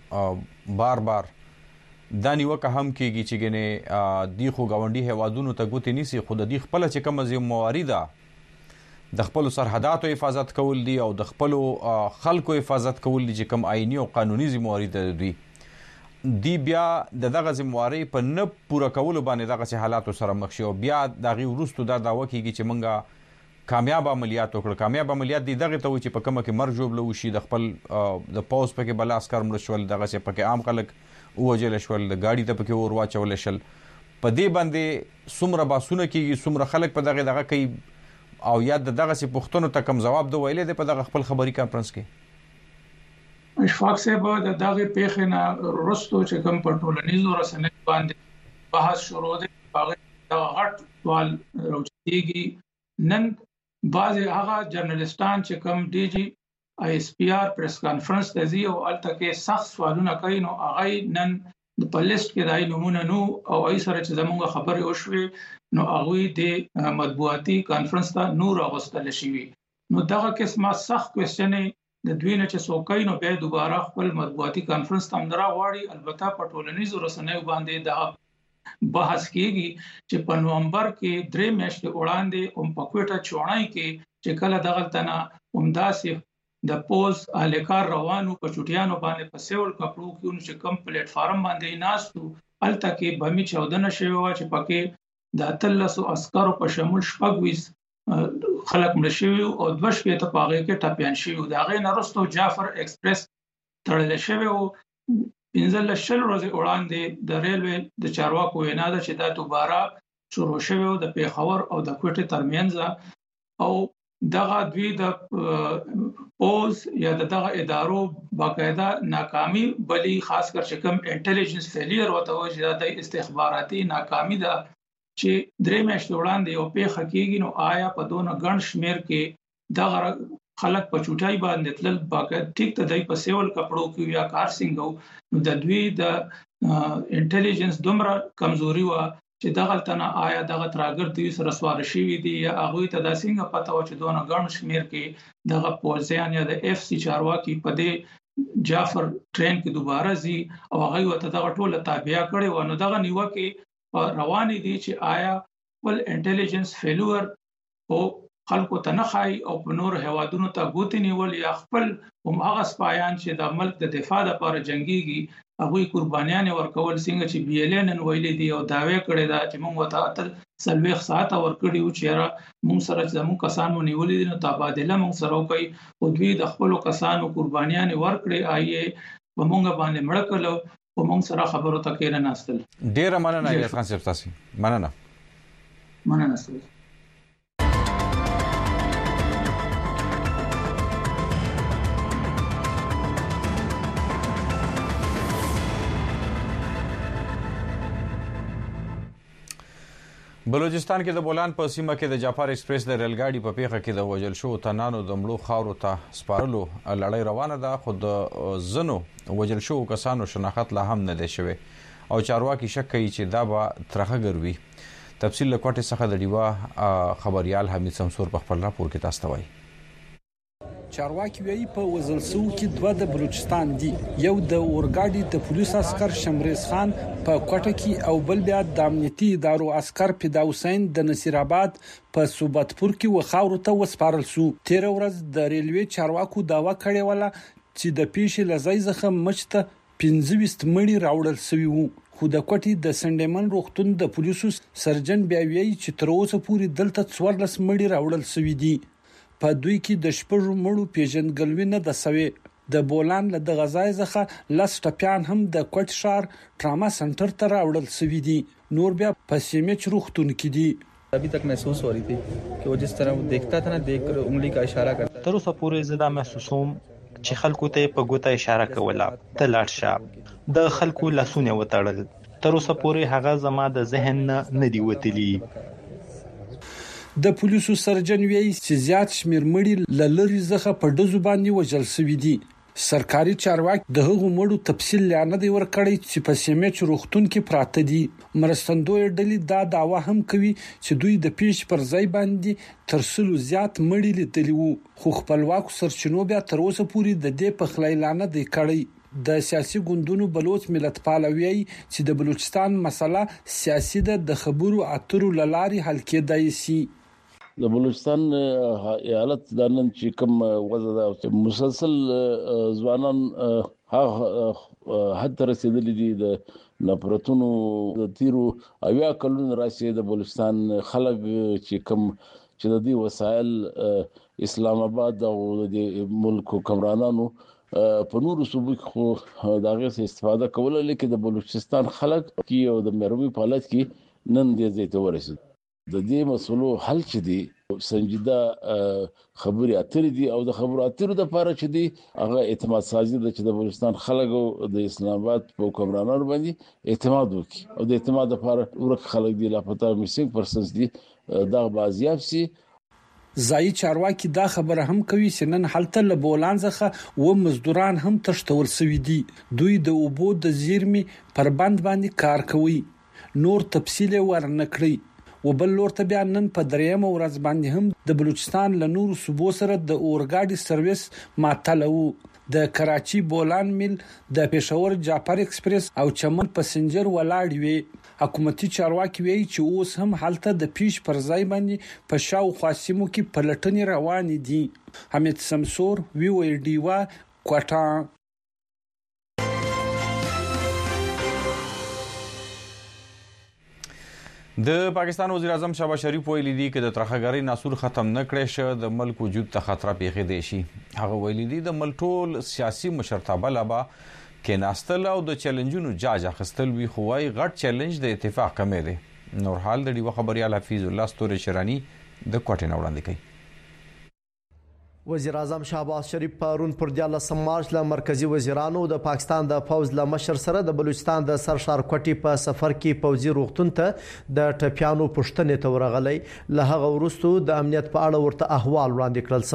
کې بار بار دا نیوکه هم کیږي چې ګنه دی خو گاونډي هوادونو ته ګوتې نيسي خود دی خپل چې کوم ځای موارده د خپل سرحداتو حفاظت کول دي او د خپل خلکو حفاظت کول دي چې کوم آئینی او قانوني موارده دي دی بیا دغه ذمہواری په نه پوره کول باندې دغه حالاتو سره مخ شي او بیا دغه ورستو دا داوا کیږي چې منګه کامیاب عملیات وکړه کامیاب عملیات دي دغه ته و چې په کومه کې مرګ جوړ لوي شي د خپل د پاوز پکې بل عسكر مړ شول دغه چې پکې عام خلک وجل شول د گاډي ته پکې اور واچول شل په دې باندې سمره باسونه کېږي سمره خلک په دغه دغه کوي او یا دغه سي پښتنو ته کوم جواب دو ویلې د په دغه خپل خبري کانفرنس کې؟ اشفاق صاحب د دغه پیښې نه وروسته چې کوم په ټولنیزو رسنیو باندې بحث شروع دی هغه د غټ سوال راوځيږي نن بعض هغه جرنالستان چې کوم ډي جي آی اس پی آر پریس کانفرنس ته ځي او الته کې سخت سوالونه کوي نو هغه نن د پالیسټ کې دای نمونه نو او ای سره چې زموږ خبرې وشوي نو هغه د مطبوعاتي کانفرنس ته نور اغوستل شي نو دغه قسمه سخت کوېسچنې د دوی نه چې څوکۍ نو به دوباره خپل مطبوعاتي کانفرنس ته اندرا واړي البته په ټولنیزو رسنیو باندې د بحث کیږي چې په نومبر کې درې میاشتې وړاندې هم په کوټه چونای کې چې کله دغه تنه همداسې د پوز الیکار روانو په چټیانو باندې په سیول کپړو کې چې کوم پلیټ فارم باندې ناستو الته کې بمی چودنه شوی و چې پکې د اتلسو عسکرو په شمول شپږويس خلک مړ شوی او دوه شپې ته پاغه کې ټاپیان شوی دا غي نرستو جعفر ایکسپریس تړل شوی او پنځل شل ورځې وړاندې د ریلوې د چارواکو وینا ده چې دا دوباره شروع شوی او د پیښور او د کوټې ترمنځ او دغه دوی د پوز یا دغه ادارو باقاعده ناکامي بلی خاص کر چې کوم انټيليجنس فیلیر وته وجه د استخباراتي ناکامي ده چې درې میاشتې وړاندې یو پیښه کېږي نو آیا په دونه ګڼ شمیر کې دغه خلک په چوټای باندې تل باقاعده ټیک ته دای په سیول کپړو کې یا کار څنګه نو د دوی د انټيليجنس دومره کمزوري و چې دغه تنه آیا دغه تراګر دوی سره سوار شي دي یا هغه ته د څنګه پته و چې دونه ګڼ شمیر کې دغه پوزیان یا د اف سی چارواکي په دې جعفر ټرین کې دوباره زی او هغه وته دغه ټوله تابع کړي و نو دغه نیوکه روانې دي چې آیا ول انټيليجنس فیلور او خلکو ته نه خای او په نور هوادونو ته ګوتې نیول یا خپل هم هغه سپایان چې د ملک د دفاع لپاره جنگيږي هغه قربانيان ورکول څنګه چې بي ال ان ویلې دي او داوی کړی دا چې موږ وته اتل سلويخ ساعت ورکړي او چیرې موږ سره چې موږ کسان مو نیولې دي نو تبادله موږ سره کوي او دوی د خپل کسانو قربانيان ورکړي آیې په موږ باندې مړ کړو او موږ سره خبرو ته کېره ناستل ډیر مننه یا خان صاحب تاسو مننه مننه سره بلوچستان کې د بولان په سیمه کې د جعفر ایکسپریس د ریل ګاډي په پیښه کې د وژل شو تنانو د مړو خاورو ته سپارلو لړۍ روانه ده خو د زنو وژل شو کسانو شناخت لا هم نه دی شوی او چارواکي شک کوي چې دا به ترخه ګروي تفصیل له کوټه څخه د ډیوا خبريال حمید سمسور په خپل راپور کې تاسو ته وایي چارواکي وی په وزلسو کې دوه د بلوچستان دي یو د اورګاډي د پولیس عسكر شمریز خان په کوټه کې او بل بیا د امنیتي ادارو عسكر پیدا حسین د نصیر آباد په صوباتپور کې وخاورو ته وسپارل شو تیر ورځ د ریلوي چارواکو داوا کړې ولا چې د پیښې لزای زخم مچته پنځه ویشت مړي راوړل شوی وو خو د کوټي د سندمن روغتون د پولیسو سرجن بیا وی چې تر اوسه پورې دلته څوارلس مړي راوړل شوی دي په دوی کې د شپږ مړو پیژندګلوي نه د سوي د بولان له د غزای څخه لاس ټپيان هم د کوټ شار ټراما سنټر ته راوړل شوی دي نور بیا په سیمه چروختون کې دي अभी तक महसूस हो रही थी कि वो जिस तरह वो देखता था ना देखकर उंगली का इशारा करता تر اوسه پورې زدا محسوسوم چې خلکو ته په ګوته اشاره کوله ته لاړ شه د خلکو لاسونه وتړل تر اوسه پورې هغه زما د ذهن نه دی وتلی د پولیسو سرجن وی چې زیات شمیر مړي لری زخه په دزو باندې وجل سوي دي سرکاري چارواکي د هغو مړو تفصیل لاندې دی ورکړی چې په سیمه چروختون کې پراته دي مرستندوی ډلې دا داوا هم کوي چې دوی د پیش پر ځای باندې ترسلو زیات مړي لیدلی وو خو خپلواکو سرچینو بیا تر اوسه پورې د دې په خلایلانه دی کړی د سیاسي ګوندونو بلوچ ملت پالوي چې د بلوچستان مسله سیاسي د خبرو اترو لاري حل کېدای شي د بلوچستان حالت د نن چې کوم وضع ده مسلسل ځوانان ها حد رسیدلې دي د نفرتونو د تیرو اویا کلونو راشي د بلوچستان خلک چې کوم چې د دې وسایل اسلام آباد او د ملک حکمرانانو په نورو صوبو خو داغه استفاده کوله لیکن د بلوچستان خلک کې او د مروي په حالت کې نن دې ځای ته ورسید د دې مسلو حل چې دی سنجیده خبرې اترې دي او د خبرو اترو د لپاره چې دی هغه اعتماد سازي د چې د بلوچستان خلکو د اسلام آباد په حکمرانانو باندې اعتماد وکړي او د اعتماد لپاره ورک خلک دي لا پتا میسنګ پرسنز دي دا بازیاب سي. ځای چارواکي دا خبره هم کوي چې نن حالت له بولان څخه و مزدوران هم تشتول سوي دي. دوی د اوبو د زیرمي پر بند باندې کار کوي. نور تفصیل ورنکړي. وبل لور ته بیا نن په دریم ورځ باندې هم د بلوچستان له نور صوبو سره د اورګاډي سرویس معطل وو. د کراچي بولان میل د پېښور جعفر ایکسپریس او چمن پسنجر ولاړ وي. حکومتي چارواکي وایي چې اوس هم حالت د پیش پر ځای باندې په شاوخوا سیمو کې پلټنې روانې دي. حمید سمسور وی او ډیوا کوټا. د پاکستان وزیر اعظم شهباز شریف ویلي دي چې د ترخګری ناسور ختم نه کړي شه د ملک وجود ته خطر پیښې دي شي. هغه ویلي دي د ملک ټول سیاسي مشرتابه لبا کې ناستل او د چیلنجونو جاج اخستل وی خوای غټ چیلنج د اتفاق کمې دي. نور حال د ډیو خبريال حفیظ الله ستوري شرانی د کوټې وړاندې کوي. وزیر اعظم شهباز شریف پرون پر دیارلسم مارچ له مرکزی وزیرانو د پاکستان د پوز له مشر سره د بلوچستان د سرشار کوټي په سفر کې پوزي روغتون ته د ټپیانو پښتنې ته ورغلی. له هغه وروسته د امنیت په اړه ورته احوال وړاندې کړل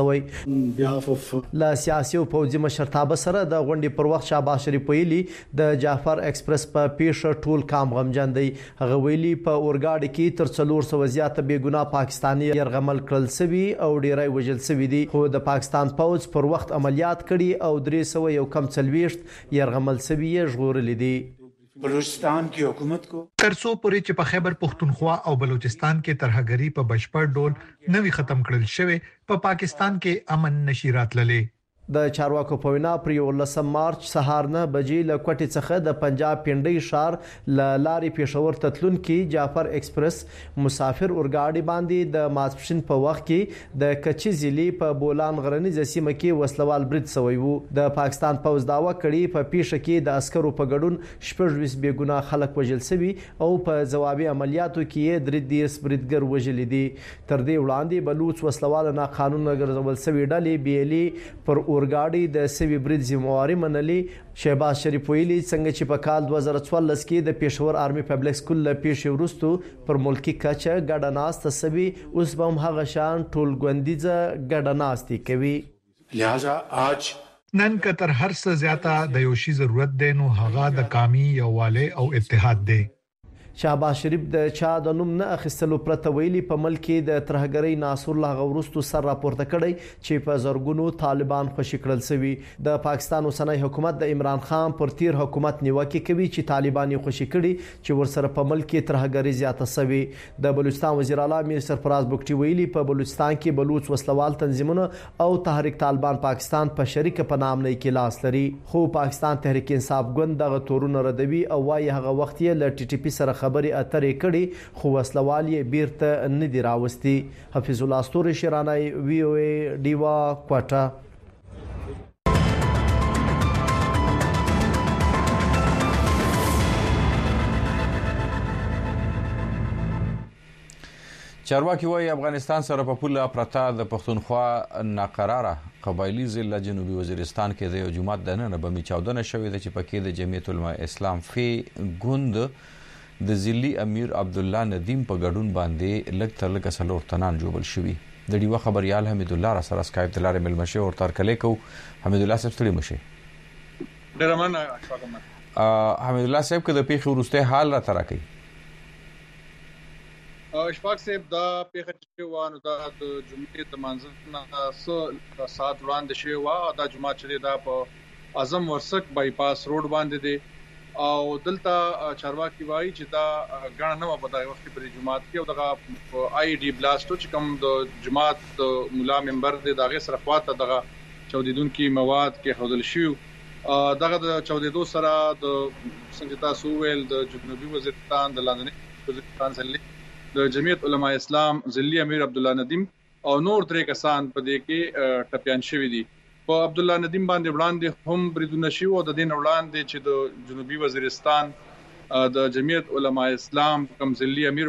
شوی. له سیاسي او پوزي مشرتابه سره د غونډې پر وخت شهباز شریف ویلي د جعفر ایکسپریس په پیښه ټول کام غمجن دی. هغه ویلي په اورګاډي کې تر څلور سوه زیاته بې ګناه پاکستاني يرغمل کړل شوی او ډیری وژل شوی دي. خو د پاکستان پوز پر وخت عملیات کړي او درې سوه یو کم څلويشت يرغمل شوی ژغورل دي. بلوچستان کی حکومت کو ترڅو پورې چې په خیبر پختونخوا او بلوچستان کې ترهګری په بشپړ ډول نوي ختم کړل شوی په پاکستان کې امن نشي راتللی. د چارواکو په وینا پر یولسم مارچ سهار نه بجې له کوټې څخه د پنجاب پنډۍ شار ل لارې پېښور تتلون کې جعفر ایکسپریس مسافر اورګاډي باندې د ماسپښین په وخت کې د کچي ضلع په بولان غرنیزه سیمه کې وسلوال برید شوی وو. د پاکستان پوز داوا کړي په پیښه کې د عسکرو په ګډون شپږ ویس بې ګناه خلک وژل شوي او په ځوابي عملیاتو کې درې دیس بریدګر وژل دي. تر دې وړاندې بلوچ وسلوال نه قانون ګرځول شوی ډلې بیلي پر اورګاډي د سوي برید ذمہواری منلي. شهباز شریف ویلي څنګه چې په کال دوه زره څوارلس کې د پېښور آرمي پبلک سکول له پیښې وروسته پر ملکی کچه ګډه ناسته سوي اوس به هم هغه شان ټول ګوندیزه ګډه ناستي کوي. لہذا آج نن کتر هر څه زیاته د یو شی ضرورت دی نو هغه د قومي یووالی او اتحاد دی. شهباز شریف د چا د نوم نه اخیستلو پرته ویلي په ملک کې د ترهګری ناسور له غوړستو سر راپورته کړي چې په زرګونو طالبان خوشی کړل شوی. د پاکستان اوسنۍ حکومت د عمران خان پر تیر حکومت نیوکه کوي چې طالبان یې خوشی کړي چې ورسره په ملک کې ترهګری زیاته شوی. د بلوچستان وزیر اعلی میر سرفراز بګټي ویلي په بلوچستان کې بلوچ وسلوال تنظیمونه او تحریک طالبان پاکستان په شریک په نام نه کې لاس لري. خو پاکستان تحریک انصاف ګوند دغه تورونه ردوي او وايي هغه وخت یې ل ټي ټي پی سره خبري اترې کړي خو وسلوال یې بیرته نه دی راوستي. حفیظ الله ستوري شرانی وی او ای ډیوا کوټا. چارواکي وايي افغانستان سره په پوله پرتا د پښتونخوا ناقراره قبایلی ضلع جنوبي وزیرستان کې د یو جماعت د نن بمی چاودنه شوې ده چې پکې د جمعیت العلماء اسلام فی ګوند د ضلعي امیر عبد الله ندیم په ګډون باندې لږ تر لږه څلور تنان جوړل شوي. د ډیوه خبريال حمید الله را سره اسکایپ د لارې ملمشه او تر کله کو حمید الله صاحب ستړي مشه. ډیر مننه اشفاق. حمید الله صاحب کې د پیښې وروسته حال را ترا کوي. اشفاق صاحب دا پیښه چې وانه دا د جمعې د منځنه څو ساعت وړاندې شوی و. دا جمعه چې دا په اعظم ورسک بایپاس روډ باندې دی او دلته چارواکي وایي چې دا غاڼه نو په دغه وخت کې په جماعت کې او دغه آی ډي بلاستو چې کوم د جماعت د مولا ممبر دی دغه سره خواته دغه چودیدونکو مواد کې حاصل شو. دغه د چودیدو سره د څنګه تاسو ویل د جنوبي وزیرستان د لاندنی وزیرستان ضلع د جمعیت علماء اسلام ضلعي امیر عبد الله ندیم او نور درې کسان په دې کې ټپيان شوي دي. په عبد الله ندیم باندې وړاندې هم بریدونه شي او د دین وړاندې چې د جنوبي وزیرستان د جمعیت علماء اسلام کوم ضلعي امیرو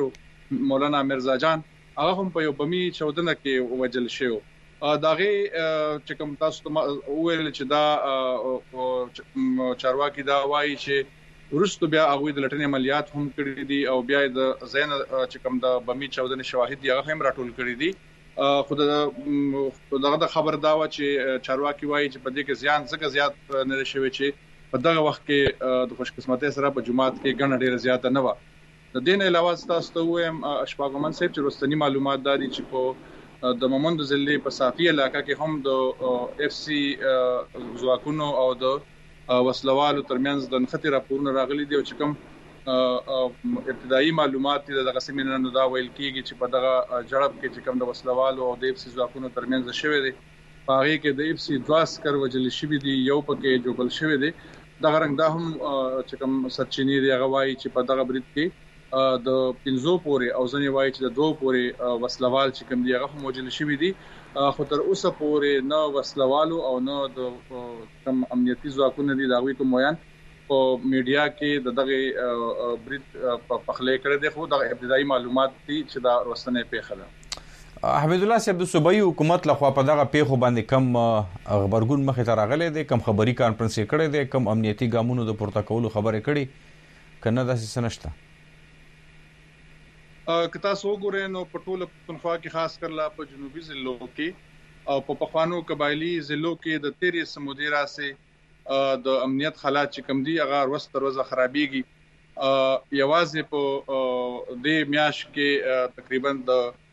مولانا مرزا جان هغه هم په یو بمی چودنه کې وجل شو. داغه چې کوم تاسو ته ویل چې دا چارواکي دا وایي چې ورستو بیا هغه د لټنې عملیات هم کړی دي او بیا د زین چې کوم د بمی چودنه شواهد دی هغه هم راټول کړی دي. خو دغه د خبر دا و چې چارواکي وایي چې په دې کې زیان څنګه زیات نه شوی چې په دغه وخت کې د خوشقسمتۍ سره په جماعت کې ګڼه ډیره زیاته نه و. د دین علاوه تاسو ته وایم اشفاقمن صاحب چې رستنی معلومات دادي چې په د مومند ضلع په صافي علاقې کې هم د اف سي ځواکونو او د وسلوالو ترمنځ د نختی راپورونه راغلي دي او چې کوم ابتدایي معلومات د قسمینه نو دا ویل کیږي چې په دغه جړب کې چې کوم د وسلوالو او د اف سي ځواکونو ترمنځ شوی دی هغه کې د اف سي دواس کر وجل شوی دی یو پکې جوړل شوی دی. دغه رنګ دا هم چې کوم سرچینې دی هغه وایي چې په دغه برید کې د پنځو پورې او ځنې وایي چې د دوه پورې وسلوال چې کوم دی هغه هم وجل شوی دی. خو تر اوسه پورې نه وسلوالو او نه د کوم امنیتي ځواکونو دي دا وی کوم ویان په میډیا کې د دغه برید په پخلې کړی دی. خو د ابتدایي معلومات دي چې دا رستنې پیښه ده. حمید الله صاحب د صوبایي حکومت لخوا په دغه پیښو باندې کم خبرګون مخې ته راغلی دی، کم خبري کانفرنس یې کړی دی، کم امنیتي ګامونو د پورته کولو خبرې کړي کنه داسې څه نشته؟ که تاسو وګورئ نو په ټوله پښتونخوا کې خاص کر لا په جنوبي ضلعو کې او په پخوانو قبایلی ضلعو کې د تیرې سمودي راسه د امنیت حالات چې کم دي هغه ورځ تر ورځې خرابېږي. یوازې په دې میاش کې تقریبا د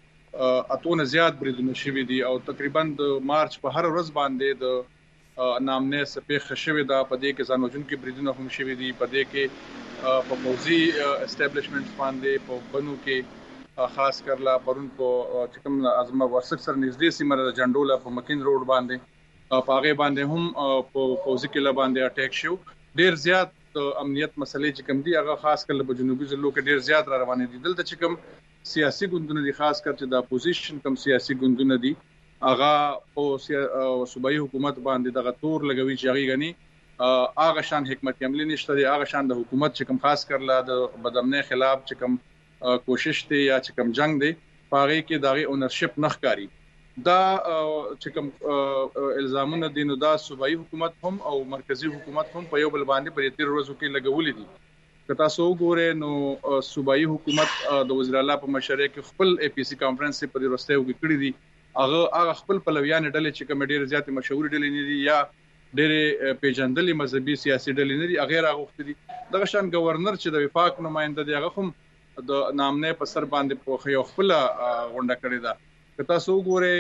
اتونه زیات بریدونه شوي دي او تقریبا د مارچ په هر ورځ باندې د نامنه سپېخ شوي دا په دې کې ځانوجن کې بریدونه هم شوي دي. په دې کې په فوزي اسټابلیشمنټ باندې په بنو کې خاص کر لا پرون په چې کوم اعظم ورسک سره نږدې سیمه د جنډولا په مکین روډ باندې په هغه باندې هم په فوزي کې لا باندې اٹیک شو. ډیر زیات امنیت مسلې چې کوم دي هغه خاص کر په جنوبي ضلعو کې ډیر زیات را روان دي. دلته چې کوم سیاسي ګوندونه دي خاص کر چې د اپوزیشن کوم سیاسي ګوندونه دي هغه او صوبایي حکومت باندې دغه تور لګوي چې هغه غني هغه شان حکمت عملی نشته دی، هغه شان د حکومت چې کوم خاص کر لا د بدامنۍ خلاف چې کوم کوشش دی یا چې کوم جنگ دی پاره کې دغه اونرشپ نخکاری دا چې کوم الزامونه دي نو دا صوبایي حکومت هم او مرکزی حکومت هم په یو بل باندې په تیر ورځو کې لګولې دي. که تاسو وګورئ نو صوبایي حکومت د وزیر اعلی په مشرۍ کې خپل اي پي سي کانفرنس په دې ورستیو کې کړی دي. هغه هغه خپل پلویان ډلې چې کوم ډېر زیات مشهور ډلې نه دي یا ډېر پیژندلې مذهبي سیاسي ډلې نه دي هغه راغوښتي دي. دغه شان گورنر چې د وفاق نماینده دی هغه هم د نامنه په سر باندې په یو خپل غونډه کړې ده. که تاسو وګورئ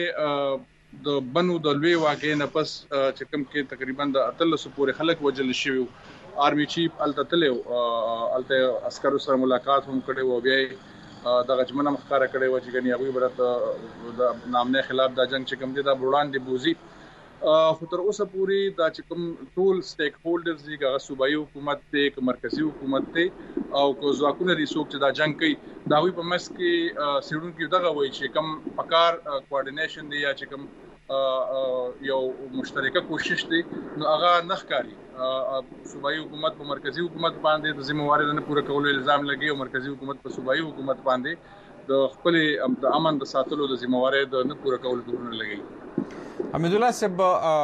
د بنو د لوی واقع نه پس چې کوم کې تقریبا د اتلسو پورې خلک وجل شوی آرمي چیف التتلو الته عسکرو سره ملاقات هم کړي و بیا د غجمنه مخکاره کړي و چې غني هغه برته د نامنه خلاف د جنگ چې کوم دي دا وړاندې بوزي. خو تر اوسه پوری دا چې کوم ټول سټیک هولډرز دي هغه صوبایي حکومت ته مرکزی حکومت ته او کو ځواکونه دي څوک چې دا جنگ کوي دا وي په مس کې سیډون کې دغه وایي چې کوم پکار کوارډینیشن دی یا چې کوم یو مشترکه کوشش دی نو هغه نخکاری صوبایي حکومت په مرکزی حکومت باندې د ذمہواری نه پوره کولو الزام لګي او مرکزی حکومت په صوبایي حکومت باندې د خپل د امن د ساتلو د ذمہواری د نه پوره کولو تورونه لګي. حمید الله صاحب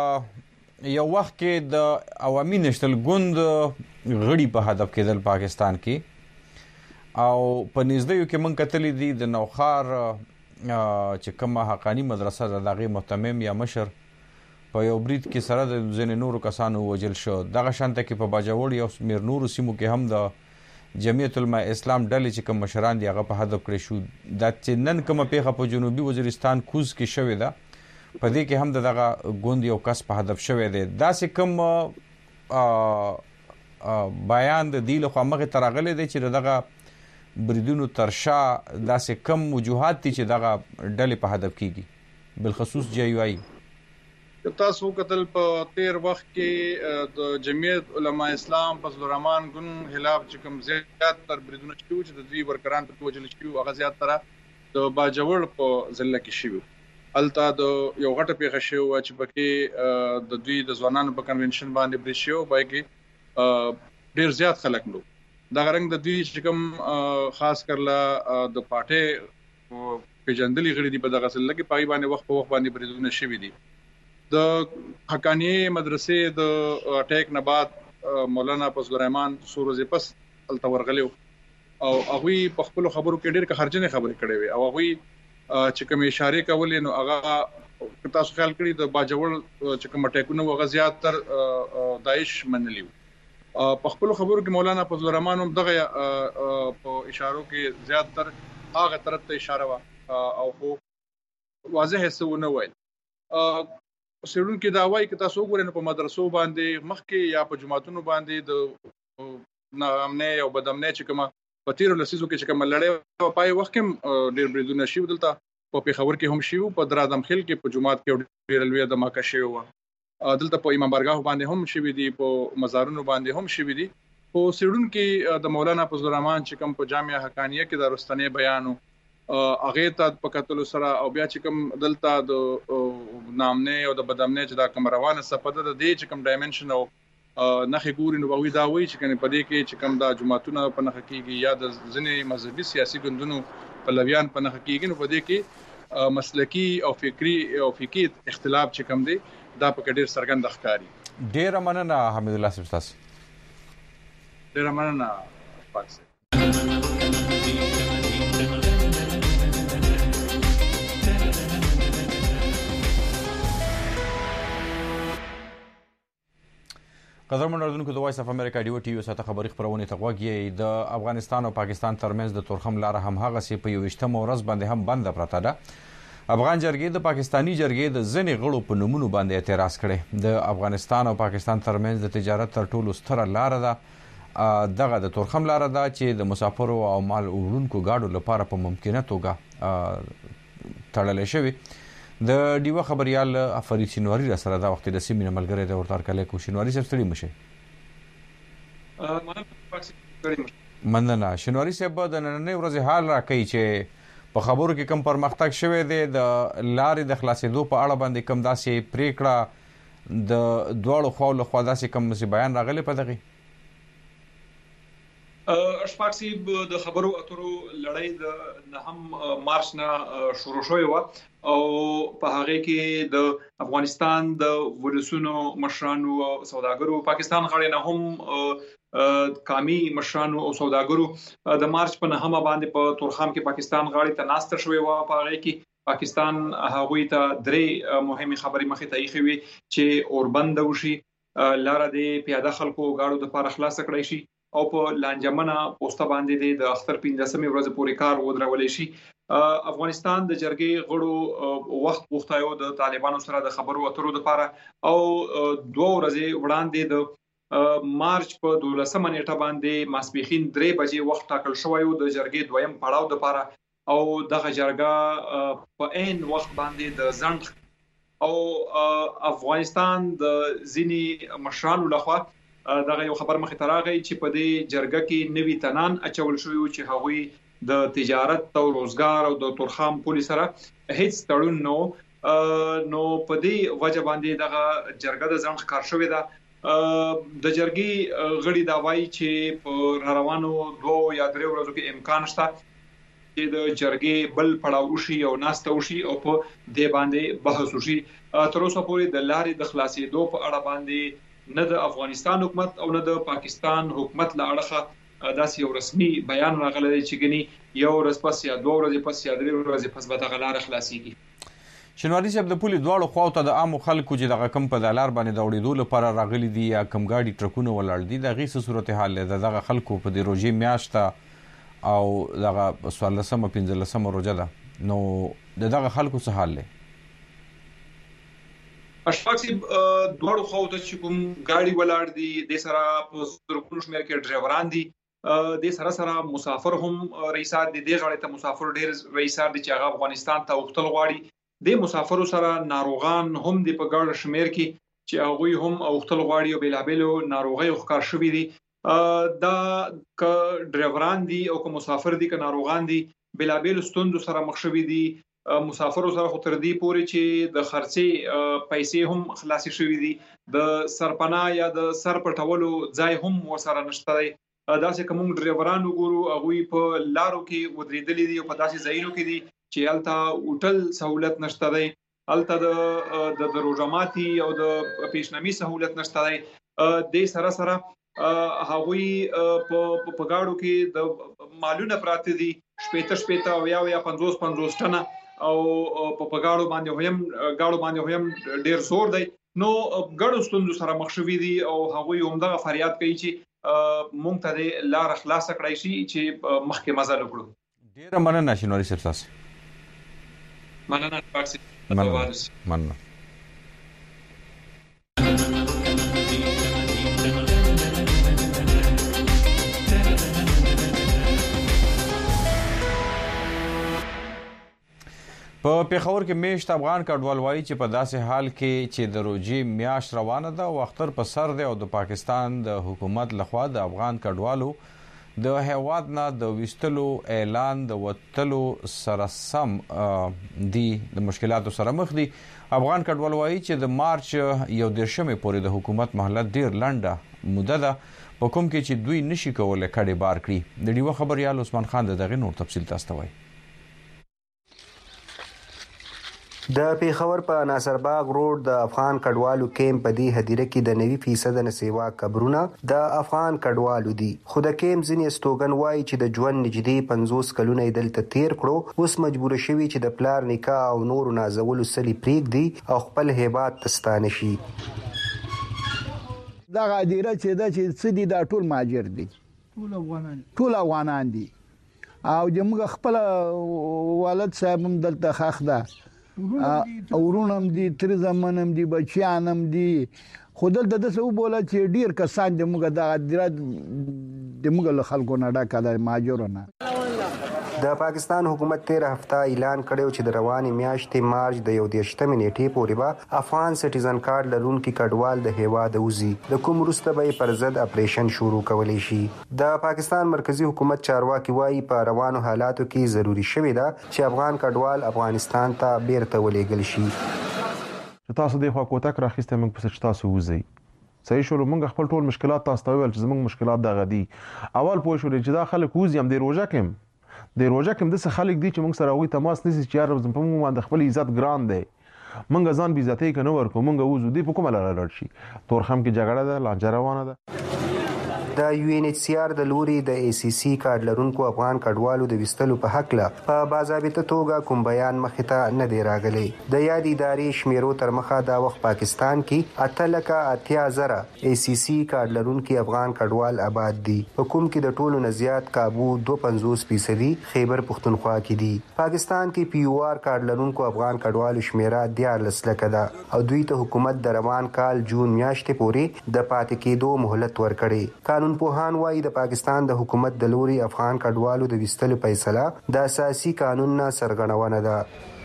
یو وخت کې د عوامي نشتل ګوند غړي په هدف کېدل پاکستان کې او په نږدې کې مونږ کتلې دي د نوخار چې کومه حقانی مدرسه د دغه مهتمم یا مشر په یو برید کې سره د ځینې نورو کسانو وجل شو. دغه شانته کې په باجوړ یو میر نورو سیمو کې هم د جمعیت العلماء اسلام ډلې چې کوم مشران دی هغه په هدف کړی شو. دا چې نن کومه پیښه په جنوبي وزیرستان کوز کې شوې ده په دې کې هم دغه ګوند یو کس په هدف شوی دی. دا چې کوم بیان د دی له خامخه ترغلې دی چې دغه بریدونو ترشا دا چې کوم وجوهات دي چې دغه ډلې په هدف کیږي بالخصوص جی یو آی. تاسو قتل په تیر وخت کې د جمعیت علماء اسلام فضل الرحمن ګوند خلاف چې کوم زیات تر بریدونه شوي چې د دوی ورکران په وجل شوي هغه زیات تر د باجوړ په ضلع کې شوي. الته د یو غټه پیښه شو چې پکې د دوی د ځوانانو په کنونشن باندې بری شو بای کې ډیر زیات خلک نو دا رنګ د دوی چې کوم خاص کرلا د پارټي پیجندلي غړي دي په دغه سل کې پای باندې وخت په وخت باندې بریدونه شوي دي د حقانی مدرسې د اٹیک نه بعد مولانا فضل الرحمن سورزه پس التورغلو او هغه په خپل خبرو کې ډېر خرجنه خبرې کړې وي او هغه چې کوم اشاره کولې نو هغه تاسو خیال کړی د باجوړ چې کوم ټیکونو هغه زیات تر داعش منلیو په خپل خبرو کې مولانا فضل الرحمن هم دغه په اشارو کې زیات تر هغه طرف ته اشاره وا او خو واضح هڅونه وایي سړون کې دا وایي چې تاسو وګورئ په مدرسو باندې مخکې یا په جماعتونو باندې د نامنه او بدامنه چې کومه په تیر لسیزو کې چې کوم لړۍ پای وخت کې ډېر بریدونه شي دلته په پیښور کې هم شي په درادم خل کې په جماعت کې ډېر لوی دماکه شي و دلته په امام بارگاه باندې هم شي دي په مزارونو باندې هم شي دي په سړون کې د مولانا فضل الرحمن چې کوم په جامعه حقانیه کې د رستنې بیانو اغه ته په کتلو سره او بیا چې کوم دلته د نامنه او د بدامنه چې دا کوم روانه صفده د دې چې کوم ډایمنشن او نخې ګوري نو وی دا وی چې کنه په دې کې چې کوم دا جماعتونه په نخ کېږي یا د ځنې مذهبي سیاسي ګوندونو په لویان په نخ کېږي نو په دې کې مسلکی او فکری او فقهي اختلاف چې کوم دی دا په ډېر سرګند ښکاری ډېر مننه حمید الله صاحب تاسو ډېر مننه پاک قدرمن اردوونکو د وایس اف امریکا ډیو ټي وي ساته خبري خبرونه ته غوږی د افغانستان او پاکستان ترمنځ د تورخم لار هم هغه سي په یوشتم ورځ باندې هم بند پراته ده افغان جرګې د پاکستانی جرګې د ځنې غړو په نمونه باندې اعتراض کړي د افغانستان او پاکستان ترمنځ د تجارت تر ټولو ستره لار ده دغه د تورخم لار ده چې د مسافرو او مال وړونکو گاډو لپاره په ممکنه توګه تړل شوی د دیو خبريال افری شنواری را سره دا وخت د سیمینه ملګری د ورتار کله کو شنواری صاحب ستړي مشه مننه شنواری صاحب د نننې ورځې حال را کوي چې په خبرو کې کم پرمختګ شوه دی د لارې د خلاصېدو په اړه باندې کم داسې پریکړه د دواړو خواو له خوا داسې کم څه بیان راغلی په دغه اشفاقسی د خبرو اترو لړۍ د نهم مارچ نه شروع شوې و او په هغه کې د افغانستان د ولسونو مشرانو او سوداګرو پاکستان غړي نه هم قامي مشرانو او سوداګرو د مارچ په نهمه باندې په تورخم کې پاکستان غړي ته ناستر شوې و په هغه کې پاکستان هغوی ته درې مهمه خبرې مخې ته ایښې وي چې اوربند وشي لار د پیاده خلکو غاړو د لپاره خلاص کړی شي او په لانجمنه پوسټ باندې د اختر پنځمه ورځ پورې کار ودرول شي افغانستان د جرګې غړو وخت غوښتایو د طالبانو سره د خبرو اترو لپاره او دوه ورځې وړاندې د مارچ په دولسمه نیټه باندې ماسپخین درې بجې وخت ټاکل شوی و د جرګې دویم پړاو لپاره او دغه جرګه په عین وخت باندې د ځند او افغانستان د ځینی مشرانو لخوا دغه یو خبر مخې ته راغی چې په دې جرګه کې نوی تنان اچول شوی و چې هغوی د تجارت او روزګار او د تورخم پولیس سره هیڅ تړون نو نو په دې وجه باندې دغه جرګه د ځنډ کار شوی ده د جرګې غړي دا وایي چې په روانو دوه یا درې ورځو کې امکان شته چې د جرګې بل پړاو شي او ناسته وشي او په دې باندې بحث وشي تر اوسه پورې د لارې د خلاصېدو په اړه باندې نه د افغانستان حکومت او نه د پاکستان حکومت له اړخه داسې یو رسمي بیان راغلی دی چې ګني یو ورځ پس یا دوه ورځې پس یا درې ورځې پس به دغه لار خلاصيږي شنواری صاحب د پولي دواړو خواو ته د عام خلکو چې دغه کم په دلار باندې د وړېدو لپاره راغلي دي یا کم گاډي ټرکونه ولاړ دي د غي صورتحال ده دغه خلکو په دې روزي میاشته او دغه سوالسمه پنځلسمه روزه ده نو دغه خلکو څه حال لري اشفاقسی دوړو خو ته چې کوم گاډي ولاړ دي د سره په سترګونو شمیر کې ډرایوران دي د سره سره مسافر هم رئیسات دي د غړي ته مسافر ډیر رئیسات دي چې هغه افغانستان ته وختل غواړي د مسافرو سره ناروغان هم د په ګډ شمیر کې چې هغه هم وختل غواړي او بلابلو ناروغي ښکار شوې دي دا ک ډرایوران دي او ک مسافر دي ک ناروغان دي بلابلو ستوندو سره مخ شوې دي مسافرو سره خو تر دې پورې چې د خرڅي پیسې هم خلاصي شوې دي د سرپناه یا د سر پټولو ځای هم وسره نشته داسې کوم ډرایورانو ګورو هغه په لارو کې ودرېدلې دي او په داسې ځایونو کې دي چې الته هوټل سہولت نشته دی، الته د د روزماتي او د پیشنامي سہولت نشته دی. د سره سره هغوی په پګاړو کې د مالونه پراته دي شپېته شپېته او یا یا پنځوس پنځوس ټنه او په پګاړو باندې هم گاړو باندې هم ډیر زور دی. نو ګړو ستوندو سره مخ شوي دي او هغوی همدغه فریاد کوي چې مونږ ته د لار خلاص کړای شي چې مخکې مزل وکړو. ډیره مننه شینواری صاحب تاسو. مننه پاکسي مننه مننه. په پیښور کې میشت افغان کډوال وایي چې په داسې حال کې چې د روجي میاشت روانه ده او اختر په سر دی او د پاکستان د حکومت لخوا د افغان کډوالو د هیواد نه د وستلو اعلان د وتلو سره سم دي د مشکلاتو سره مخ دي. افغان کډوال وایي چې د مارچ یو دیرشمې پورې د حکومت مهلت ډیر لنډه موده ده په کوم کې چې دوی نشي کولای کډې بار کړي. د ډیوه خبريال عثمان خان دغه نور تفصیل تاسو ته وایي. د پیښور په ناصرباغ روډ د افغان کډوالو کیمپ په دې هدیره کې د نوي فیصد نسیوا قبرونه د افغان کډوالو دي. خو د کیمپ ځینې استوګن وایي چې د ژوند نږدې پنځوس کلونه دلته تیر کړو، اوس مجبور شوي چې د پلار نکاح او نور نازولو سلی پریږدي او خپل هیواد ته ستانه شي. دا هدیره چې دا چې سدي دا ټول ماجر دي، ټول افغانان ټول افغانان دي او زموږ خپل والد صاحب هم دلته خاخ ده، اورونم دي، تر زمانم دي، بچیانم دي. خودل د څه وبوله چې ډیر کسان د موږ د درات د موږ له خلکو نه ډاکه د ماجرونه. د پاکستان حکومت تیر هفته اعلان کړو چې د رواني میاشتې مارچ د یو دیشتمې نیټې پورې به افغان سټیزن کارت لرونکي کډوال د هیواد وزي د کوم وروسته به پر ضد اپریشن شروع کولی شي. د پاکستان مرکزی حکومت چارواکي وایي په روانو حالاتو کې ضروری شوی ده چې افغان کډوال افغانستان ته بیرته ولېږل شي. تاسو د خوا کوتک راخسته موږ په تاسو وزي صحیح شو، موږ خپل ټول مشکلات تاسو ته ویل چې زموږ مشکلات دغه دي. اول پوه شو چې دا خلک وزي هم د روزه کې د روزه کې د خلک دي چې موږ سره وي تماس نشي چې یار زم په موږ باندې خپل عزت ګران دی، موږ ځان بي عزتۍ کنه ورکو، موږ وزو دی په کومه لار لړ شي. تورخم کې جګړه ده، لانجه روانه ده. د یو ان ایچ سی آر د لوري د ای سی سی کارت لرونکو افغان کډوالو د وستلو په حق له په باضابطه توګه کوم بیان مخې ته نه دی راغلی. د یاد ادارې شمیرو تر مخه دا وخت پاکستان کې اته لکه اتیا زره ای سی سی کارت لرونکي افغان کډوال آباد دي، په کوم کې د ټولو نه زیات کابو دو پنځوس فیصدي خیبر پختونخوا کې دي. پاکستان کې پی یو آر کارت لرونکو افغان کډوالو شمیره دیارلس لکه ده او دوی ته حکومت د روان کال جون میاشتې پورې د پاتې کېدو مهلت ورکړي. قانون پوهان وایي د پاکستان د حکومت د لوري افغان کډوالو د وستلو فیصله د اساسي قانون نه سرغړونه ده.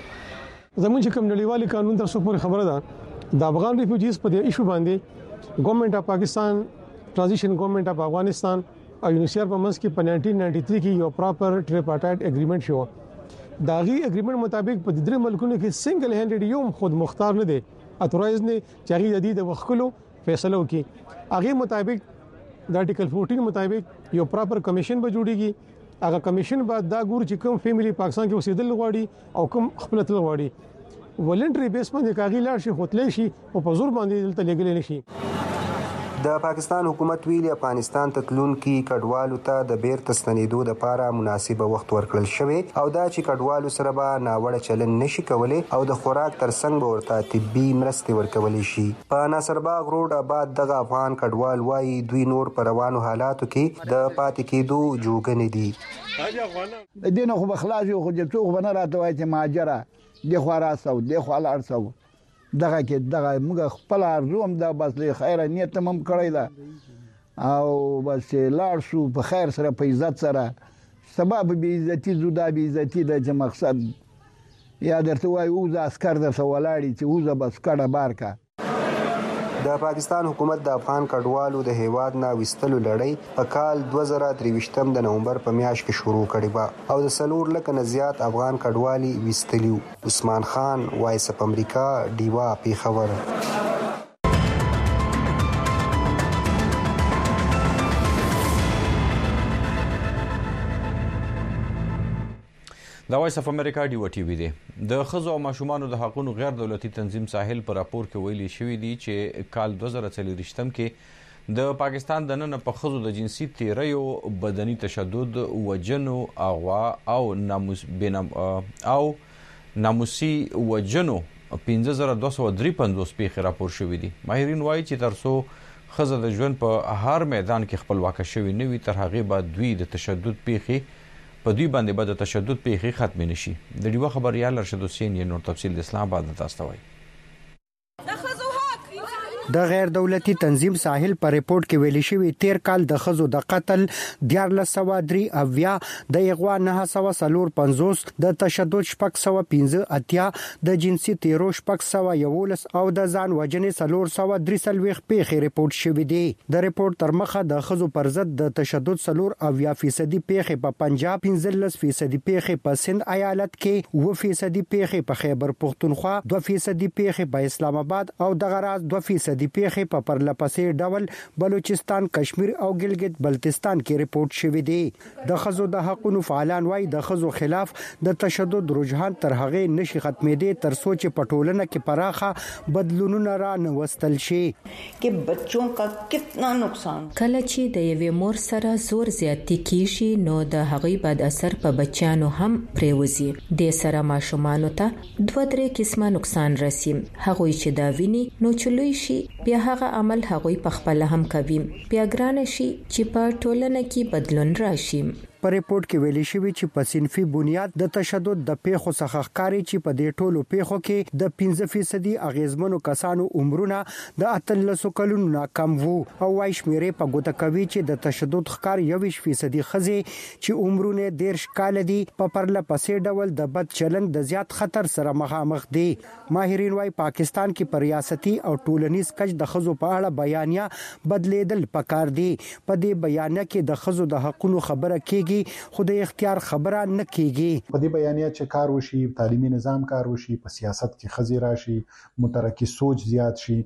زموږ چې کوم نړیوالي قانون تر څو پورې خبره ده د افغان ریفیوجیز په دې ایشو باندې ګورنمنت اف پاکستان، ټرانزیشن ګورنمنت اف افغانستان او یونیسیار په منځ کې په نائنټین نائنټي تھری کې یو پراپر ټریپارټایټ اګریمنت شو. دا غي اګریمنت مطابق په درې ملکونو کې سنگل هینډډ یو خود مختار نه دي اتورایز نه چې هغه د دې د وخلو فیصله وکړي. هغه مطابق د آرټیکل چودہ مطابق یو پراپر کمیشن به جوړیږي. هغه کمیشن بعد دا ګور چې کوم فیملی پاکستان کې اوسېدل غواړي او کوم خپل تل غواړي ولنټری بیس باندې کاغی لاړ شي هوتلې شي او په زور باندې دلته لګل نشي. د پاکستان حکومت ویلي افغانستان ته تلونکي کډوالو ته د بیرته ستنېدو لپاره مناسبه وخت ورکړل شوی او دا چې کډوالو سره به ناوړه چلن نشي کولای او د خوراک ترڅنګ به ورته طبي مرستې ورکول شي. په ناصرباغ روډ آباد دغه افغان کډوال وایي دوی نور په روانو حالاتو کې د پاتې کېدو جوګنې دي. د دین خو بخلاص خو چې څوک ونه راته وایي چې ماجره د خو راسو د خو لارسو دغه کې دغه موږ خپل ارزو هم دا بس له خیره نیت هم کړی دا او بس لاړ شو په خیر سره په عزت سره سبب به عزتي زودا به عزتي د مقصد یا درته وای او ز عسكر درته ولاړی چې او ز بس کډه بار کا. د پاکستان حکومت د افغان کډوالو د هیواد نه وستلو لړۍ په کال دوه زره درویشتم د نومبر په میاشت کې شروع کړې و او د څلور لکه نه زیات افغان کډوالي وستلیو. عثمان خان، وایس اف امریکا، ډیوا پیښور. د وایس اف امریکا ډیو ټي وی دی د خزو او ماشومان د حقوقو غیر دولتي تنظیم ساحل پر راپور کې ویلي شوې دي چې کال دوه زره څلور کې د پاکستان د نن په خزو د جنسي تیریو بدني تشدد وجنو اغوا او ناموس بینم او ناموسي وجنو پنځه زره دوه سوه درې پنځوس پیښې راپور شوې دي. ماهرین وایي چې ترڅو خزه د ژوند په هر میدان کې خپلواک شوي نه وي تر هغه بعد دوی د تشدد پیښې په دوی باندې به د تشدد پیښې ختم نشي. د ډیوه خبريال ارشد حسین یې نور تفصیل د اسلام آباد تاسو ته وایي. د غیر دولتي تنظیم ساحل پر ریپورت کې ویل شوی تیر کال د خزو د قتل دیارلس سوه درې اویا د اغوا نه سوه څلور پنځوس د تشدد شپږ سوه پنځه اتیا د جنسي تیرو شپږ سوه یولس او د ځان وجنې څلور سوه درې څلوېښت پیښې ریپورت شوې دي. د ریپورت تر مخه د خزو پر ضد د تشدد څلور اویا فیصدي پیښې په پنجاب پنځلس فیصدي پیښې په سند ایالت کې اووه فیصدي پیښې په خیبر پختونخوا دوه فیصدي پیښې په اسلام آباد او دغه راز دوه فیصدي د پیښې په پرلپسې ډول بلوچستان کشمیر او ګلګت بلتستان کې ریپورت شوی دی. د خزو د حقوقو فعالان وايي د خزو خلاف د تشدد رجحان تر هغه نشي ختمېدي تر سوچ په ټولنه کې پراخه بدلونونه را نوستل شي چې بچو کا کتنا نقصان کله چې د یوې مور سره زور زیاتی کیږي نو د هغې بد اثر په بچیانو هم پریوزي. د سره ماشومان ته دوه درې قسمه نقصان رسي. هغه چې دا ویني نو چلوي شي بیا هغه عمل هغوی په خپل هم کوي بیا ګران شي چې په ټولنه کې بدلون راشي. په ریپورت کې ویل شوی چې په صنفي بنیاد د تشدد د پیښو څخه ښکاري چې په دې ټولو پیښو کې د پنځه فیصدي اغیزمنو کسانو عمرونه د اتلسو کلونو نه کم وو او وايي شمیرې په ګوته کوي چې د تشدد ښکار یوویشت فیصدي ښځې چې عمرونه دیرش کال دي په پرله پسې ډول د بد چلند د زیات خطر سره مخامخ دي. ماهرین وايي پاکستان کې په ریاستي او ټولنیز کچ د خزو په اړه بیانیه بدلیدل پکار دي. په دې بیانیه کې د خزو د حقوقو خبره کیږي خو د اختیار خبره نه کیږي. په دې بیانیه چې کار وشي تعلیمي نظام کار وشي په سیاست کې خزي راشي مترقی سوچ زیات شي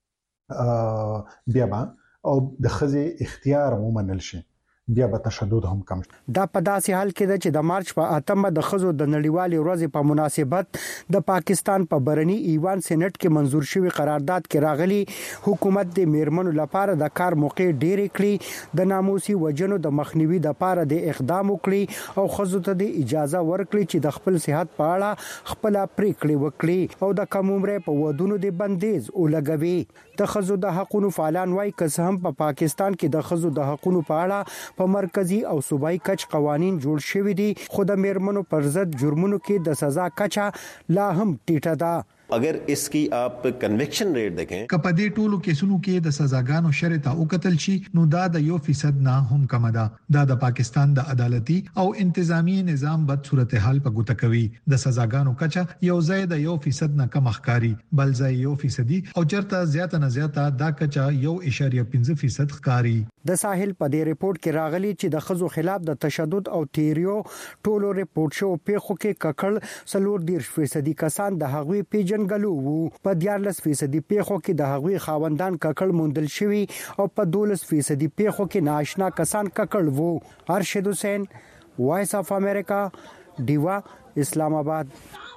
بیا به او د خزي اختیار ومنل شي بیا به تشدد هم کم شي. دا په داسې حال کې ده چې د مارچ په اتمه د خزو د نړیوالې ورځې په مناسبت د پاکستان په برني ایوان سېنات کې منزور شوی قرارداد کې راغلي حکومت د میرمنو لپاره د کار موقع ډېرې کړي د ناموسي وجنو د مخنیوي لپاره د اقدام وکړي او خزو ته د اجازه ورکړي چې د خپل صحت په اړه خپل پریکړې وکړي او د کم عمره په ودونو د بندیز ولګوي. د خزو د حقوقو فعالان وايي که هم په پاکستان کې د خزو د حقوقو په اړه په مرکزی او صوبایي کچ قوانين جوړ شوي دي خو د میرمنو پر ضد جرمونو کې د سزا کچه لا هم ټیټه ده. اگر اسکی آپ کنوکشن ریٹ دیکھیں کپا دې ټولو کیسونو کې د سزاګانو شرطه او قتل شي نو دا د یو فیصد نه هم کم ده. دا د پاکستان د عدالتي او انتظامی نظام بد صورتحال په ګوته کوي. د سزاګانو کچه یو ځای د یو فیصد نه کم ښکاری بل ځای یو فیصدي او چرته زیاته نه زیاته دا کچه یو اشاریه پنځه فیصد ښکاری. د ساحل په دې ریپورت کې راغلي چې د خزو خلاف د تشدد او تیریو ټولو ریپورت شو پیښو کې ککړ څلور دیرش فیصدي کسان د هغوی پیجن غلو وو. په دیارلس فیصدي پیښو کې د هغوی خاوندان ککړ موندل شوی او په دولس فیصدي پیښو کې ناشنا کسان ککړ وو. ارشد حسین وایس اف امریکا دیوا اسلام آباد.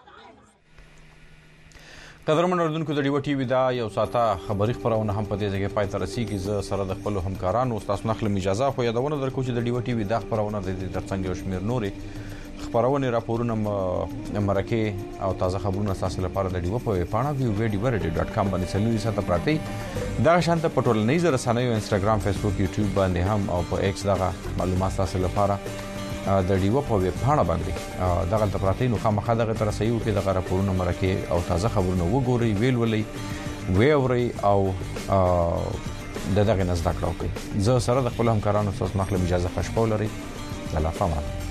قدرمن اردوونکو د ډیو ټي وی دا یو ساته خبري خبرونه هم په دې ځای کې پای ته رسیدي. زه سره د خپل همکارانو تاسو نخلم اجازه خو یادونه درکو چې د ډیو ټي وی دا خبرونه د ترڅنګ یو شمیر نوري خبرونه راپورونه مرکه او تازه خبرونه تاسو لپاره د ډیو په پاڼه ویو ویډیو ورډي ډاټ کام باندې سلوي سره پراته دا شانته پټول نه زره سنوي انستګرام فیسبوک یوټیوب باندې هم او په ایکس دغه معلومات تاسو لپاره د ډیو په ویب پاڼه باندې دغه پراته نو خامخا دغه تر سيو کې دغه راپورونه مرکه او تازه خبرونه وګوري ویل ولې ویوري او د دغه نزدک راوکي. زه سره د خپل همکارانو سره مخله اجازه خوشبو لري. الله فامان.